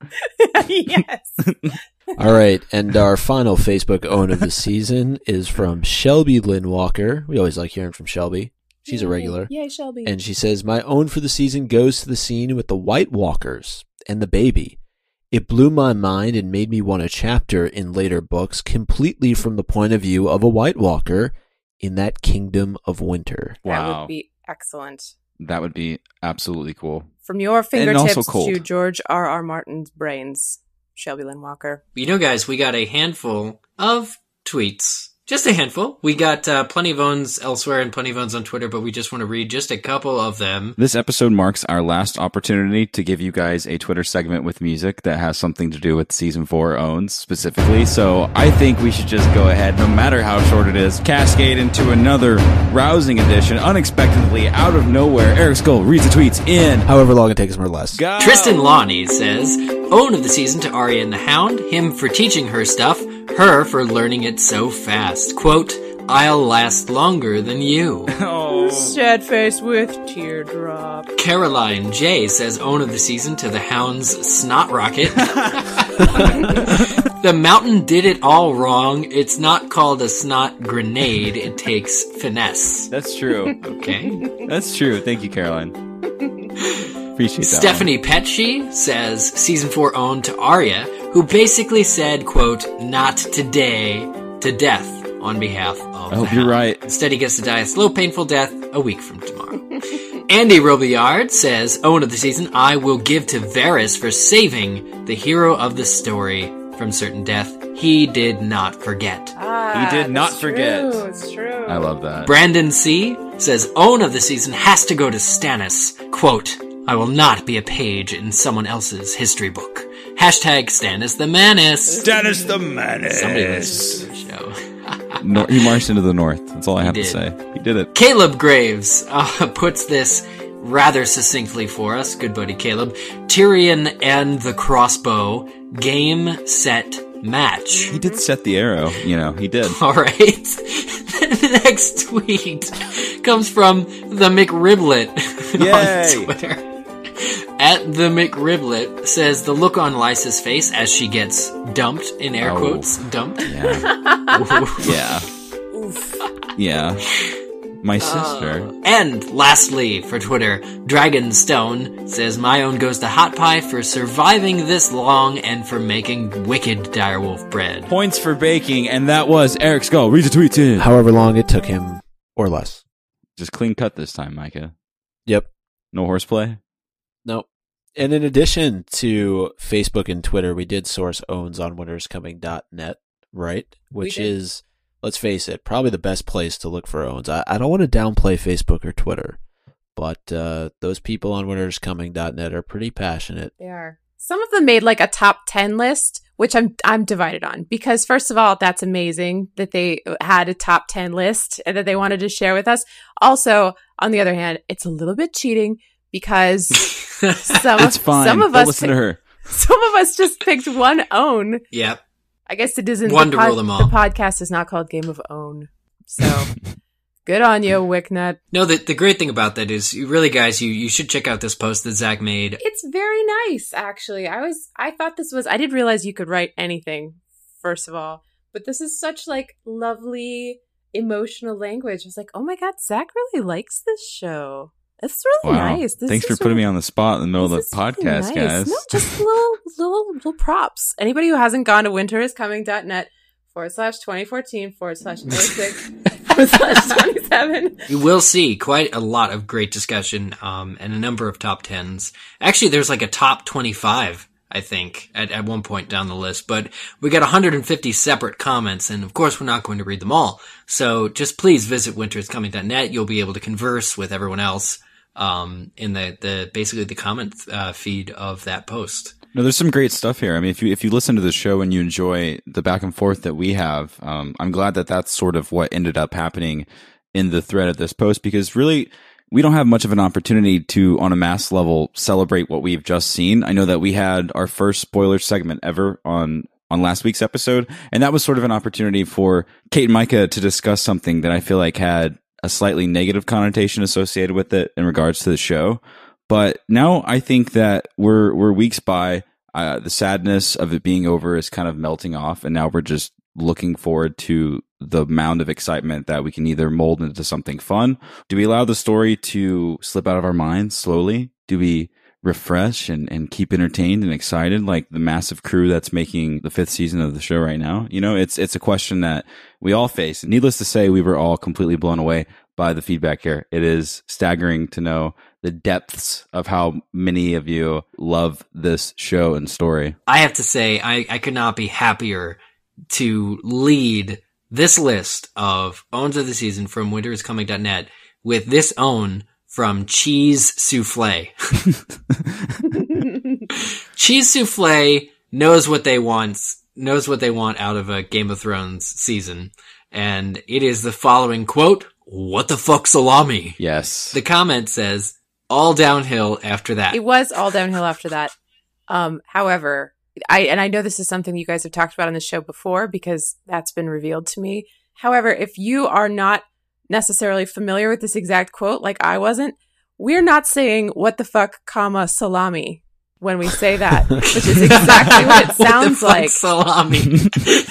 Yes. All right, and our final Facebook own of the season is from Shelby Lynn Walker. We always like hearing from Shelby. She's a regular. Yay, Shelby. And she says, my own for the season goes to the scene with the White Walkers and the baby. It blew my mind and made me want a chapter in later books completely from the point of view of a White Walker in that Kingdom of Winter. That Wow. would be excellent. That would be absolutely cool. From your also fingertips cold. to George R. R. Martin's brains, Shelby Lynn Walker. You know, guys, we got a handful of tweets. Just a handful. We got uh, plenty of owns elsewhere and plenty of owns on Twitter, but we just want to read just a couple of them. This episode marks our last opportunity to give you guys a Twitter segment with music that has something to do with season four owns specifically. So I think we should just go ahead, no matter how short it is, cascade into another rousing edition, unexpectedly out of nowhere. Eric Skull reads the tweets in However long it takes him or less. Go! Tristan Lonnie says, own of the season to Arya and the Hound, him for teaching her stuff, her for learning it so fast. Quote, I'll last longer than you. Oh. Sad face with teardrop. Caroline J says, own of the season to the Hound's snot rocket. The mountain did it all wrong. It's not called a snot grenade. It takes finesse. That's true. Okay. That's true. Thank you, Caroline. Appreciate that. Stephanie Petchy says, season four owned to Arya, who basically said, quote, not today, to death on behalf of I hope the you're Hound. right. Instead, he gets to die a slow, painful death a week from tomorrow. Andy Robillard says, own of the season, I will give to Varys for saving the hero of the story from certain death. He did not forget. Ah, He did not that's forget. True, it's true. I love that. Brandon C. says, own of the season has to go to Stannis. Quote, I will not be a page in someone else's history book. Hashtag Stannis the Manus. Stannis the Menace. Somebody listens to the show. No, he marched into the north. That's all I have did. to say. He did it. Caleb Graves uh, puts this rather succinctly for us. Good buddy, Caleb. Tyrion and the crossbow. Game, set, match. He did set the arrow. You know, he did. All right. The next tweet comes from the McRiblet Yay. on Twitter. At the McRiblet says the look on Lysa's face as she gets dumped, in air Oh. quotes, dumped. Yeah. Ooh. Yeah. Oof. Yeah. My sister. Uh, and lastly, for Twitter, Dragonstone says, my own goes to Hot Pie for surviving this long and for making wicked direwolf bread. Points for baking, and that was Eric Skull. Read the tweets in. However long it took him, or less. Just clean cut this time, Micah. Yep. No horseplay? Nope. And in addition to Facebook and Twitter, we did source owns on winters coming dot net, right? Which is, let's face it, probably the best place to look for owns. I, I don't want to downplay Facebook or Twitter, but uh, those people on winters coming dot net are pretty passionate. They are. Some of them made like a top ten list, which I'm I'm divided on. Because first of all, that's amazing that they had a top ten list and that they wanted to share with us. Also, on the other hand, it's a little bit cheating because some, it's fine. some of Don't us listen pick, to her. Some of us just picked one own. Yep. I guess it isn't. One the, to rule them all. The podcast is not called Game of Own. So good on you, Wicknut. No, the the great thing about that is, you really, guys, you, you should check out this post that Zach made. It's very nice, actually. I was I thought this was I didn't realize you could write anything, first of all. But this is such like lovely emotional language. I was like, oh my god, Zach really likes this show. It's really Wow. nice. This Thanks for is putting really, me on the spot in the middle of the this is podcast, really nice. guys. No, just little little little props. Anybody who hasn't gone to winteriscoming.net forward slash 2014 forward slash 06 forward slash 27. You will see quite a lot of great discussion, um, and a number of top tens. Actually, there's like a top twenty-five, I think, at, at one point down the list, but we got one hundred fifty separate comments, and of course we're not going to read them all. So just please visit winteriscoming dot net. You'll be able to converse with everyone else, um, in the, the, basically the comment, uh, feed of that post. No, there's some great stuff here. I mean, if you if you listen to the show and you enjoy the back and forth that we have, um, I'm glad that that's sort of what ended up happening in the thread of this post, because really we don't have much of an opportunity to, on a mass level, celebrate what we've just seen. I know that we had our first spoiler segment ever on on last week's episode, and that was sort of an opportunity for Kate and Micah to discuss something that I feel like had a slightly negative connotation associated with it in regards to the show. But now I think that we're we're weeks by. Uh, the sadness of it being over is kind of melting off, and now we're just looking forward to the mound of excitement that we can either mold into something fun. Do we allow the story to slip out of our minds slowly? Do we refresh and, and keep entertained and excited like the massive crew that's making the fifth season of the show right now? You know, it's it's a question that we all face. Needless to say, we were all completely blown away by the feedback here. It is staggering to know the depths of how many of you love this show and story. I have to say, I, I could not be happier to lead this list of owns of the season from winteriscoming dot net with this own from Cheese Souffle. Cheese Souffle knows what they want, knows what they want out of a Game of Thrones season. And it is the following quote, "What the fuck salami?" Yes. The comment says, all downhill after that. It was all downhill after that. Um, however, I and I know this is something you guys have talked about on the show before because that's been revealed to me. However, if you are not necessarily familiar with this exact quote, like I wasn't, we're not saying "what the fuck, comma salami" when we say that, which is exactly what it sounds what the fuck like. Salami.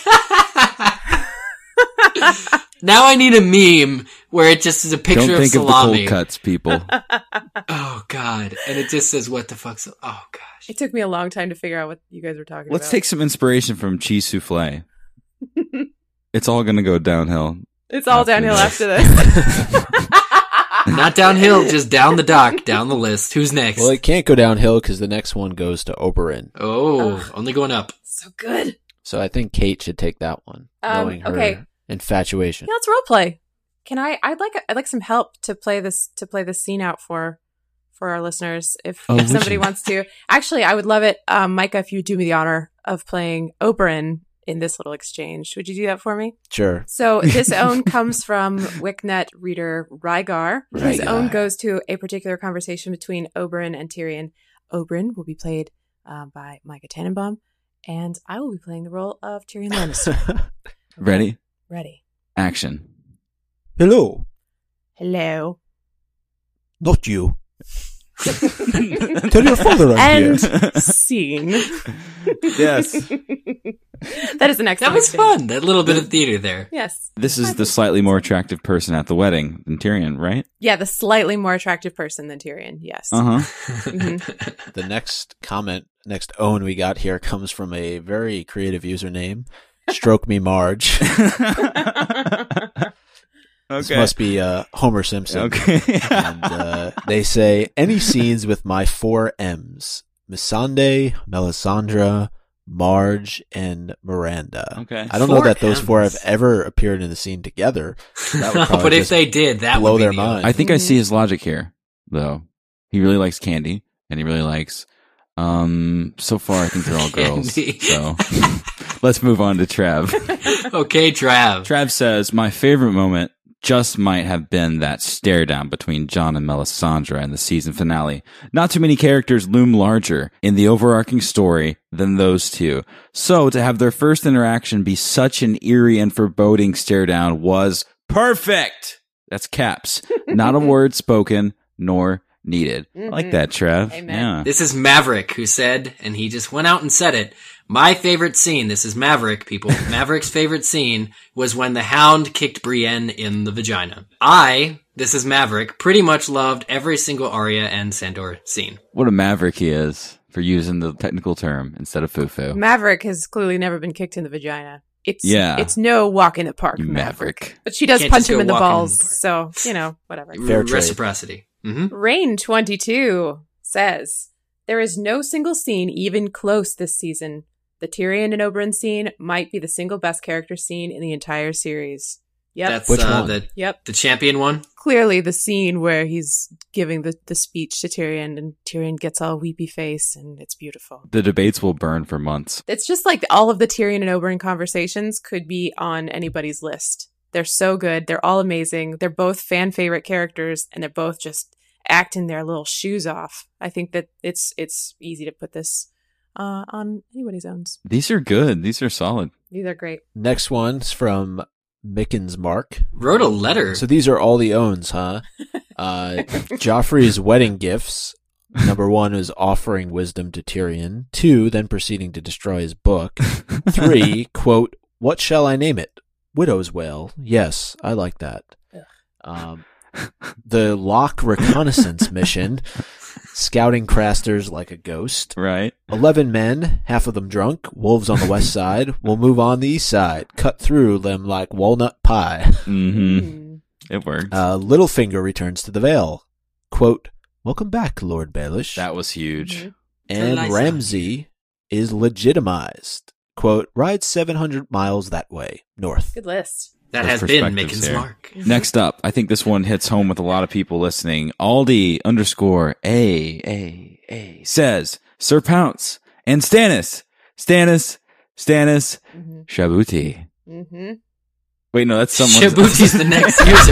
Now I need a meme where it just is a picture Don't of think salami. of the cold cuts, people. Oh god, and it just says "what the fuck." Sal-" oh gosh, It took me a long time to figure out what you guys were talking Let's about. take some inspiration from Cheese Souffle. It's all going to go downhill. It's all after downhill this. after this. not downhill, just down the dock, down the list. Who's next? Well, it can't go downhill because the next one goes to Oberyn. oh, Ugh. only going up. So good. So I think Kate should take that one, Um, knowing her okay. infatuation. Yeah, let's role play. Can I? I'd like. I'd like some help to play this. To play this scene out for, for our listeners. If, Oh, if would somebody you? wants to, actually, I would love it, um, Micah. If you do me the honor of playing Oberyn in this little exchange, would you do that for me? Sure. So this own comes from Wicknet reader Rygar. His Rygar. own goes to a particular conversation between Oberyn and Tyrion. Oberyn will be played uh, by Micah Tannenbaum, and I will be playing the role of Tyrion Lannister. Ready? Ready. Action. Hello. Hello. Not you. Tell your father I'm And here. scene. Yes. That is the next That one. was fun. That little bit of theater there. Yes. This is the slightly more attractive person at the wedding than Tyrion, right? Yeah, the slightly more attractive person than Tyrion. Yes. Uh huh. Mhm. The next comment, next own we got here comes from a very creative username, Stroke Me Marge. This must be uh, Homer Simpson. Okay. And uh, they say, any scenes with my four M's, Missandei, Melisandre, Marge, and Miranda. Okay. I don't know Four that those four have M's. ever appeared in the scene together. That would probably But if just they did, that blow would be their the mind. I think I Mhm. see his logic here, though. He really likes candy, and he really likes. Um. So far, I think they're all girls. Candy. So let's move on to Trav. Okay, Trav. Trav says, my favorite moment just might have been that stare down between Jon and Melisandre in the season finale. Not too many characters loom larger in the overarching story than those two. So to have their first interaction be such an eerie and foreboding stare down was perfect. That's caps. Not a word spoken nor needed. I like that, Trav. Amen. Yeah. This is Maverick who said, and he just went out and said it, my favorite scene, this is Maverick, people, Maverick's favorite scene was when the Hound kicked Brienne in the vagina. I, this is Maverick, pretty much loved every single Arya and Sandor scene. What a maverick he is for using the technical term instead of foo-foo. Maverick has clearly never been kicked in the vagina. It's Yeah. It's no walk in the park, You Maverick. maverick. But she does Can't punch just him go in the walk in balls, the park. so you know, whatever. Fair trade. Reciprocity. Mm-hmm. Rain twenty-two says, there is no single scene even close this season. The Tyrion and Oberyn scene might be the single best character scene in the entire series. Yep. That's Which uh, one? the yep. the champion one. Clearly the scene where he's giving the, the speech to Tyrion and Tyrion gets all weepy face and it's beautiful. The debates will burn for months. It's just like all of the Tyrion and Oberyn conversations could be on anybody's list. They're so good. They're all amazing. They're both fan favorite characters and they're both just acting their little shoes off. I think that it's it's easy to put this uh, on anybody's own. These are good. These are solid. These are great. Next one's from Mickens Mark. Wrote a letter. So these are all the owns, huh? Uh, Joffrey's wedding gifts. Number one is offering wisdom to Tyrion. Two, then proceeding to destroy his book. Three, quote, what shall I name it? Widow's Wail. Yes, I like that. Um, the Locke reconnaissance mission. Scouting Craster's like a ghost. Right? Eleven men, half of them drunk, wolves on the west side, will move on the east side, cut through them like walnut pie. Mm-hmm. Mm. It worked. Uh, Littlefinger returns to the Vale. Quote, welcome back, Lord Baelish. That was huge. Mhm. and Nice Ramsay is legitimized. Quote, ride seven hundred miles that way, north. Good list. that Those has been perspectives Mickens here. Mark. Next up, I think this one hits home with a lot of people listening. Aldi underscore A A A says Sir Pounce and Stannis, Stannis, Stannis, Mm-hmm. Shabuti. Mm-hmm. Wait, no, that's someone. Shabuti's the next user.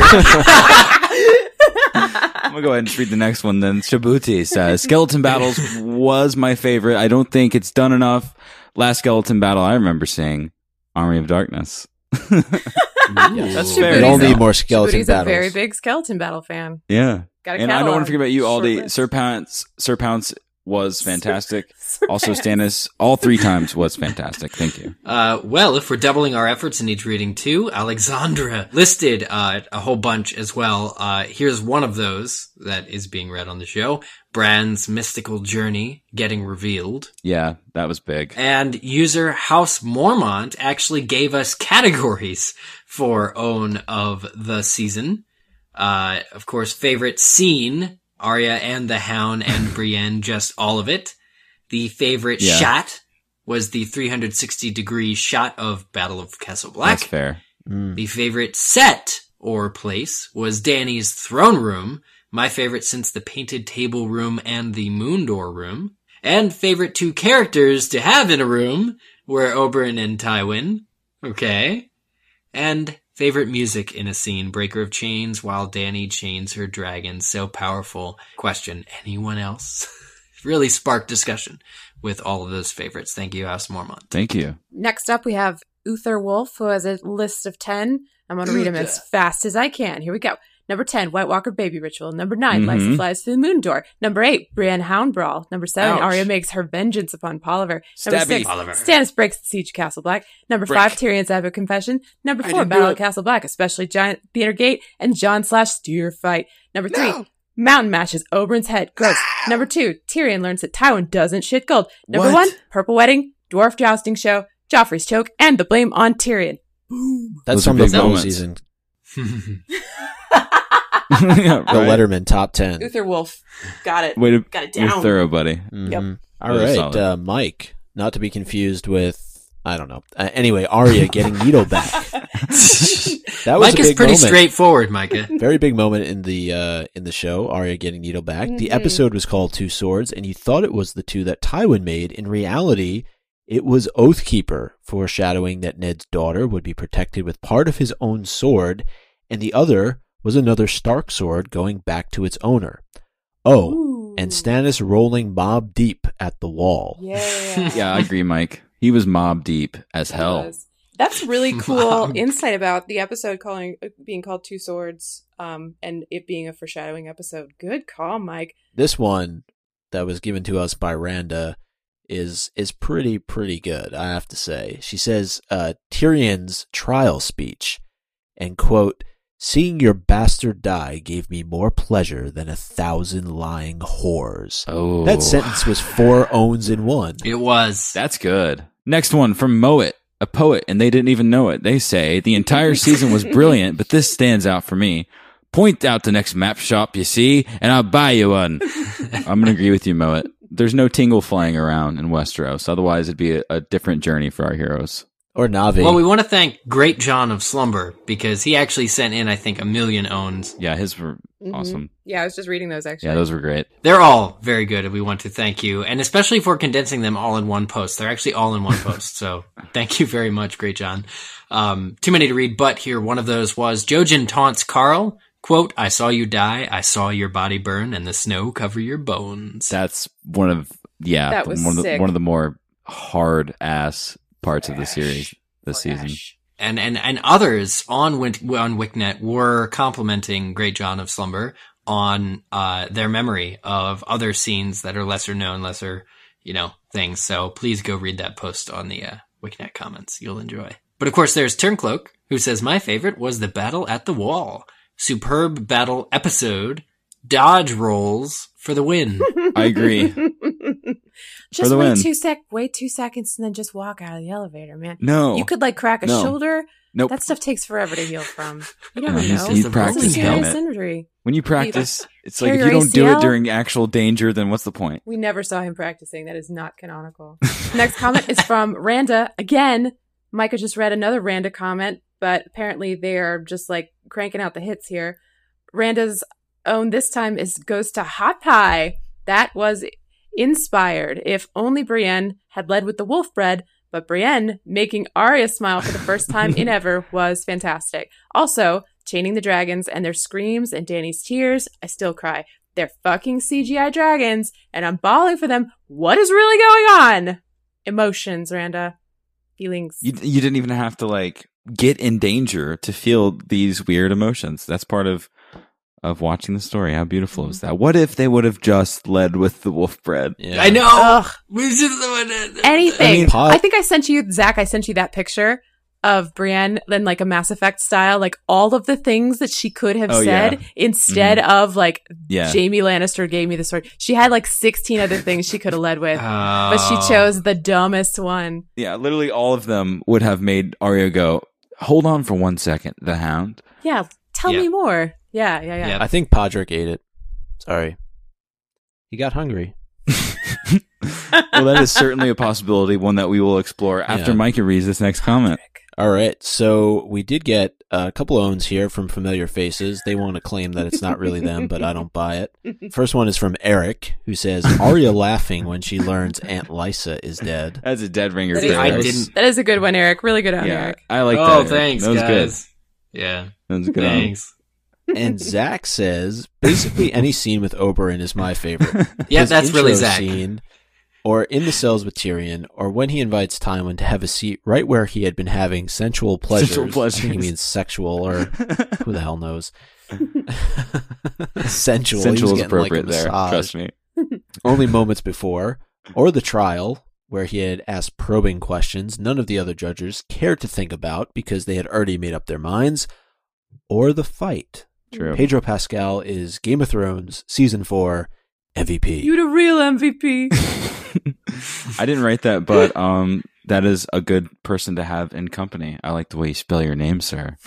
I'm gonna go ahead and just read the next one then. Shabuti says Skeleton Battles was my favorite. I don't think it's done enough. Last skeleton battle I remember seeing, Army of Darkness. That's Ooh. fair. We all Shabuti. need more skeleton Shabudi's a battles. very big skeleton battle fan. Yeah. Got a And I don't want catalog. to forget about you, Short Aldi. list. Sir Pounce, Sir Pounce was fantastic. Sir Also, Pounce. Stannis, all three times was fantastic. Thank you. Uh, well, if we're doubling our efforts in each reading too, Alexandra listed uh, a whole bunch as well. Uh, here's one of those that is being read on the show. Bran's mystical journey getting revealed. Yeah, that was big. And user House Mormont actually gave us categories for own of the season. Uh, of course, favorite scene, Arya and the Hound and Brienne, just all of it. The favorite Yeah. shot was the three hundred sixty degree shot of Battle of Castle Black. That's fair. Mm. The favorite set or place was Dany's throne room, my favorite since the painted table room and the moon door room. And favorite two characters to have in a room were Oberyn and Tywin. Okay. And favorite music in a scene, Breaker of Chains while Dany chains her dragon. So powerful. Question, anyone else? Really sparked discussion with all of those favorites. Thank you, House Mormont. Thank you. Next up, we have Uther Wolf, who has a list of ten. I'm going to read them as fast as I can. Here we go. Number ten, White Walker baby ritual. Number nine, Mhm. Lysa flies to the moon door. Number eight, Brienne hound brawl. Number seven, Ouch. Arya makes her vengeance upon Polliver. Number Stabby. six, Polliver. Stannis breaks the siege of Castle Black. Number Brick. five, Tyrion's epic confession. Number I four, didn't do Battle it. of Castle Black, especially Giant Theater Gate and Jon slash Steer fight. Number three, Mountain mashes Oberyn's head. Gross. Number two, Tyrion learns that Tywin doesn't shit gold. Number What? one, Purple Wedding, Dwarf Jousting Show, Joffrey's choke, and the blame on Tyrion. That's Those are from the big full moments. season. Yeah, The right. Letterman top ten. Uther Wolf. Got it. Way to, Got it you're down. thorough, buddy. Mhm. All That was right, solid. uh, Mike. Not to be confused with, I don't know. Uh, anyway, Arya getting Needle back. That was Mike a is big pretty moment. straightforward, Micah. Very big moment in the uh, in the show. Arya getting Needle back. The Mhm. episode was called Two Swords, and you thought it was the two that Tywin made. In reality, it was Oathkeeper, foreshadowing that Ned's daughter would be protected with part of his own sword, and the other was another Stark sword going back to its owner. Oh, Ooh. and Stannis rolling Mob Deep at the wall. Yeah. Yeah, I agree, Mike. He was mob deep as That hell. was- That's really cool Mom. insight about the episode calling being called Two Swords, um, and it being a foreshadowing episode. Good call, Mike. This one that was given to us by Randa is is pretty pretty good, I have to say. She says uh, Tyrion's trial speech, and quote, "Seeing your bastard die gave me more pleasure than a thousand lying whores." Oh, That sentence was four owns in one. It was. That's good. Next one from Moet, a poet, and they didn't even know it. They say, the entire season was brilliant, but this stands out for me. Point out the next map shop you see, and I'll buy you one. I'm going to agree with you, Moet. There's no tingle flying around in Westeros. Otherwise, it'd be a, a different journey for our heroes. Or Navi. Well, we want to thank Great John of Slumber because he actually sent in, I think, a million owns. Yeah, his were Mhm. awesome. Yeah, I was just reading those actually. Yeah, those were great. They're all very good, and we want to thank you, and especially for condensing them all in one post. They're actually all in one post, so thank you very much, Great John. Um, too many to read, but here one of those was Jojen taunts Carl. Quote, "I saw you die, I saw your body burn, and the snow cover your bones." That's one of, yeah, That was one, of the, sick. one of the more hard ass parts of the series this season. And, and, and others on Win- on Wicknet were complimenting Great John of Slumber on, uh, their memory of other scenes that are lesser known, lesser, you know, things. So please go read that post on the, uh, Wicknet comments. You'll enjoy. But of course there's Turncloak, who says, "My favorite was the battle at the wall. Superb battle episode. Dodge rolls for the win." I agree. Just the wait win. two sec, wait two seconds, and then just walk out of the elevator, man. No. You could like crack a No. shoulder. Nope. That stuff takes forever to heal from. You never No, he's- know. he's It's a practicing serious it. injury. When you practice, it's like Tear if your you don't do A C L? it during actual danger, then what's the point? We never saw him practicing. That is not canonical. Next comment is from Randa. Again, Micah just read another Randa comment, but apparently they are just like cranking out the hits here. Randa's own this time is goes to Hot Pie. That was inspired. If only Brienne had led with the wolf bread, but Brienne making Arya smile for the first time in ever was fantastic. Also, chaining the dragons and their screams and Dany's tears, I still cry. They're fucking C G I dragons, and I'm bawling for them. What is really going on? Emotions, Randa. Feelings. You you didn't even have to like get in danger to feel these weird emotions. That's part of of watching the story. How beautiful is that? What if they would have just led with the wolf bread? Yeah. I know. Ugh. We should- Anything. I mean, Pot- I think I sent you, Zach, I sent you that picture of Brienne in like a Mass Effect style, like all of the things that she could have Oh, said yeah. instead of like, Yeah. Jaime Lannister gave me the sword. She had like sixteen other things she could have led with, but she Oh. chose the dumbest one. Yeah, literally all of them would have made Arya go, hold on for one second, the Hound. Yeah, tell Yeah. me more. Yeah, yeah, yeah. Yep. I think Podrick ate it. Sorry. He got hungry. Well, that is certainly a possibility, one that we will explore after Yeah. Micah reads this next comment. All right, so we did get a couple owns here from familiar faces. They want to claim that it's not really them, but I don't buy it. First one is from Eric, who says, Arya laughing when she learns Aunt Lysa is dead. That's a dead ringer. That for is- I us. didn't. That is a good one, Eric. Really good on Yeah, Eric. I like that. Oh, Eric. thanks, That was guys. Yeah. good. That was good. on. Thanks. And Zach says, basically any scene with Oberyn is my favorite. Yeah, His that's really intro Zach. Scene, or in the cells with Tyrion, or when he invites Tywin to have a seat right where he had been having sensual pleasures. Sensual pleasures. I think he means sexual, or who the hell knows. Sensual. Sensual is is appropriate like there. Trust me. Only moments before, or the trial, where he had asked probing questions none of the other judges cared to think about because they had already made up their minds, or the fight. True. Pedro Pascal is Game of Thrones Season four M V P. You the real M V P. I didn't write that, but um, that is a good person to have in company. I like the way you spell your name, sir.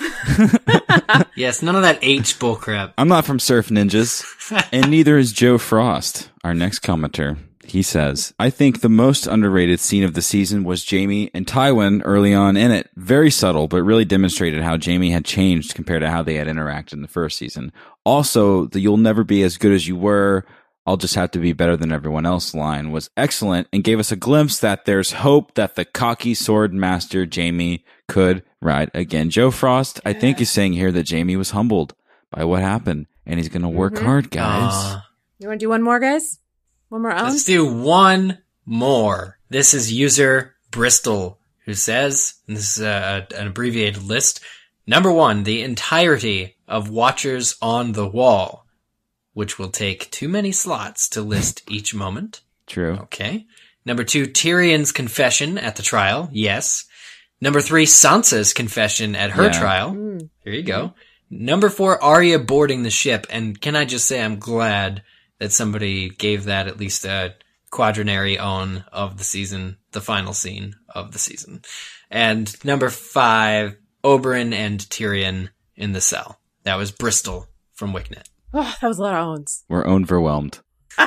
Yes, none of that H bullcrap. I'm not from Surf Ninjas, and neither is Joe Frost, our next commenter. He says, I think the most underrated scene of the season was Jaime and Tywin early on in it. Very subtle, but really demonstrated how Jaime had changed compared to how they had interacted in the first season. Also, the "you'll never be as good as you were, I'll just have to be better than everyone else" line was excellent and gave us a glimpse that there's hope that the cocky sword master Jaime could ride again. Joe Frost, I think, is saying here that Jaime was humbled by what happened, and he's going to work Mhm. hard, guys. Uh, You want to do one more, guys? One more ounce? let's do one more. This is user Bristol, who says, and this is a, an abbreviated list. Number one, the entirety of Watchers on the Wall, which will take too many slots to list each moment. True. Okay. Number two, Tyrion's confession at the trial. Yes. Number three, Sansa's confession at her Yeah. trial. Mm. Here you go. Number four, Arya boarding the ship. And can I just say I'm glad that somebody gave that at least a quadrinary own of the season, the final scene of the season. And number five, Oberyn and Tyrion in the cell. That was Bristol from Wicknet. Oh, that was a lot of owns. We're overwhelmed.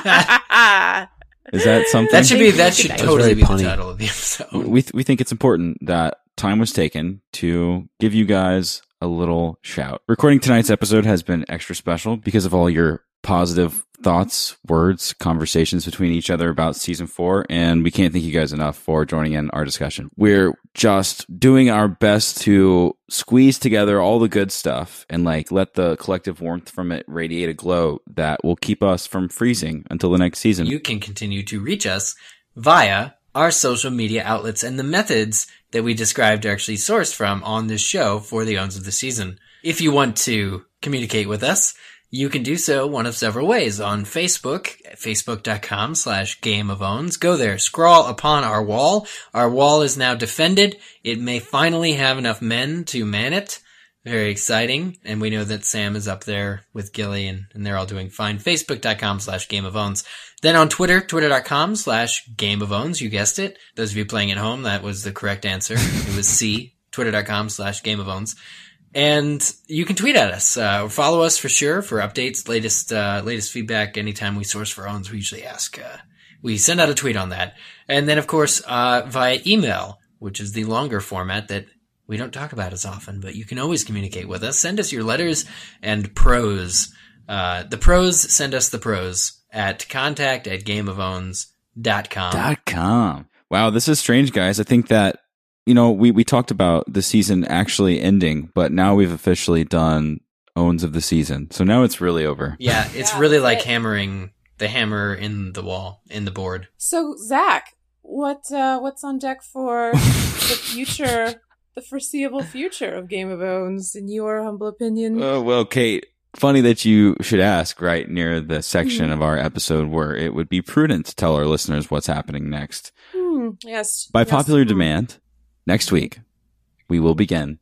That Is that something? That should be, that Thank you. should That was totally very be the punny. title of the episode. we th- we think it's important that time was taken to give you guys a little shout. Recording tonight's episode has been extra special because of all your positive thoughts, words, conversations between each other about season four, and we can't thank you guys enough for joining in our discussion. We're just doing our best to squeeze together all the good stuff and like let the collective warmth from it radiate a glow that will keep us from freezing until the next season. You can continue to reach us via our social media outlets, and the methods that we described are actually sourced from on this show for the owns of the season. If you want to communicate with us, you can do so one of several ways. On Facebook, facebook.com slash Game of Owns. Go there, scroll upon our wall. Our wall is now defended. It may finally have enough men to man it. Very exciting. And we know that Sam is up there with Gilly, and, and they're all doing fine. Facebook.com slash Game of Owns. Then on Twitter, twitter.com slash Game of Owns. You guessed it. Those of you playing at home, that was the correct answer. It was C, twitter.com slash Game of Owns. And you can tweet at us, uh, or follow us for sure for updates, latest, uh, latest feedback. Anytime we source for owns, we usually ask, uh, we send out a tweet on that. And then of course, uh, via email, which is the longer format that we don't talk about as often, but you can always communicate with us. Send us your letters and prose. Uh, the pros, send us the pros at contact at gameofowns.com. Dot com. Wow, this is strange, guys. I think that, you know, we, we talked about the season actually ending, but now we've officially done owns of the season. So now it's really over. Yeah, it's Yeah, really that's like it. hammering the hammer in the wall, in the board. So, Zach, what uh, what's on deck for the future, the foreseeable future of Game of Owns, in your humble opinion? Oh, well, Kate, funny that you should ask right near the section of our episode where it would be prudent to tell our listeners what's happening next. Hmm, yes. By yes. popular Hmm. demand, next week, we will begin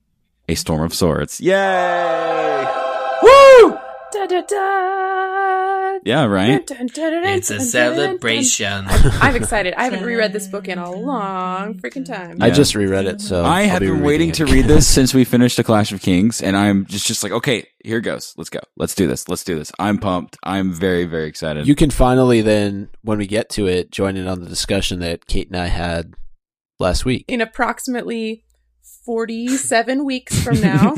A Storm of Swords. Yay! Woo! Da, da, da. Yeah, right? Dun, dun, dun, dun, It's a dun, dun, dun, dun. celebration. I'm excited. I haven't reread this book in a long freaking time. I Yeah. just reread it, so I I'll have be been rereading waiting it. to read this since we finished A Clash of Kings, and I'm just, just like, okay, here goes. Let's go. Let's do this. Let's do this. I'm pumped. I'm very, very excited. You can finally then, when we get to it, join in on the discussion that Kate and I had last week. In approximately forty-seven weeks from now,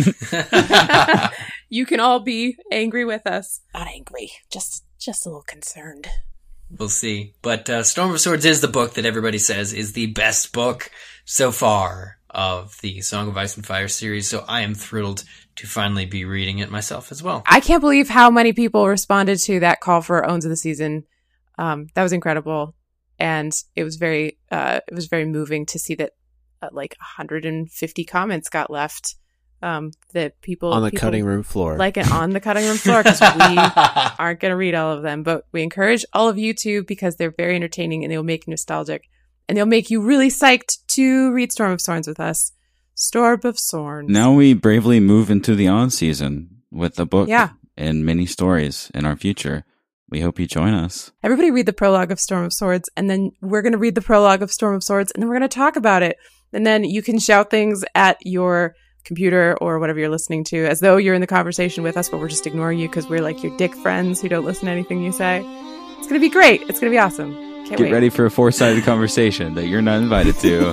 you can all be angry with us. Not angry, just just a little concerned. We'll see. But uh, Storm of Swords is the book that everybody says is the best book so far of the Song of Ice and Fire series, so I am thrilled to finally be reading it myself as well. I can't believe how many people responded to that call for Owns of the Season. Um, that was incredible. and it was very uh, it was very moving to see that uh, like one hundred fifty comments got left. Um, that people on the people cutting room floor, like it on the cutting room floor, because we aren't going to read all of them, but we encourage all of you to, because they're very entertaining and they'll make you nostalgic and they'll make you really psyched to read Storm of Swords with us. Storm of Swords. Now we bravely move into the on season with a book yeah. and many stories in our future. We hope you join us. Everybody read the prologue of Storm of Swords, and then we're going to read the prologue of Storm of Swords, and then we're going to talk about it. And then you can shout things at your computer or whatever you're listening to as though you're in the conversation with us, but we're just ignoring you because we're like your dick friends who don't listen to anything you say. It's going to be great. It's going to be awesome. Can't Get wait. ready for a four-sided conversation that you're not invited to.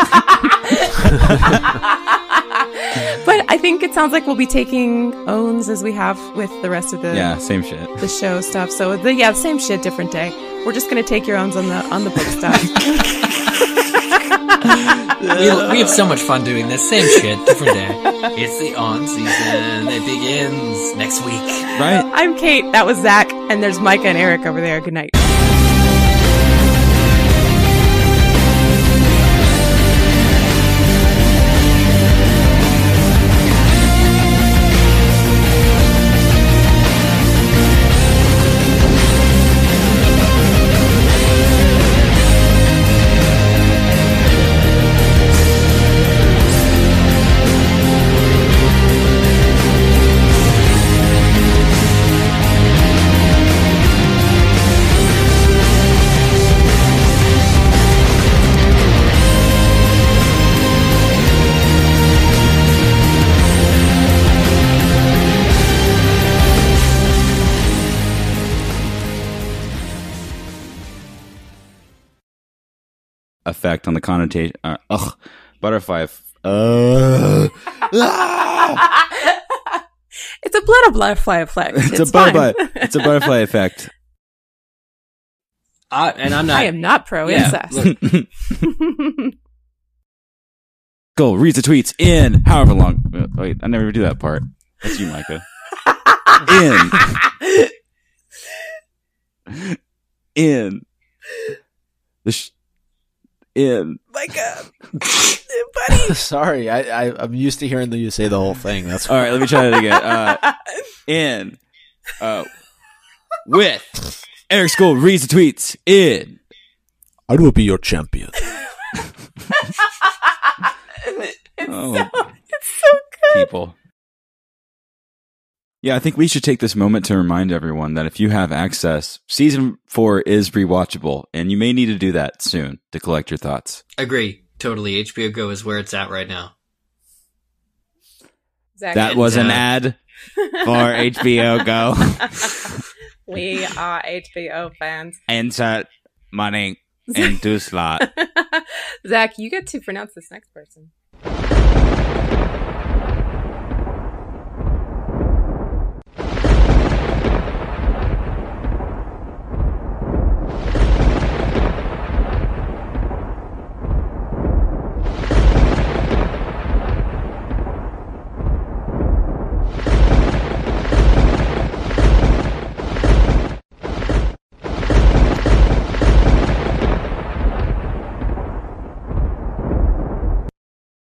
But I think it sounds like we'll be taking owns as we have with the rest of the Yeah, same shit. the show stuff. So the, yeah, same shit, different day. We're just going to take your owns on the on the book stuff. we, we have so much fun doing this. Same shit, different day. It's the on season. It begins next week. Right? I'm Kate. That was Zach. And there's Micah and Eric over there. Good night. Effect on the connotation. Uh, ugh, butterfly. Uh, It's a butterfly effect. it's, It's a fine. butterfly. It's a butterfly effect. I, and I'm not. I am not pro Yeah, incest. look. Go read the tweets in however long. uh, Wait, I never do that part. That's you, Micah. In. In. The sh- in. Micah, buddy. Sorry, I, I I'm used to hearing you say the whole thing. That's All right, let me try that again. Uh, in. Uh, with. Eric School reads the tweets. In. I will be your champion. Oh, It's so good. people. Yeah, I think we should take this moment to remind everyone that if you have access, season four is rewatchable, and you may need to do that soon to collect your thoughts. Agree. Totally. H B O Go is where it's at right now. Zach, That was an uh, ad for H B O Go. we are H B O fans. Insert money into slot. Zach, you get to pronounce this next person.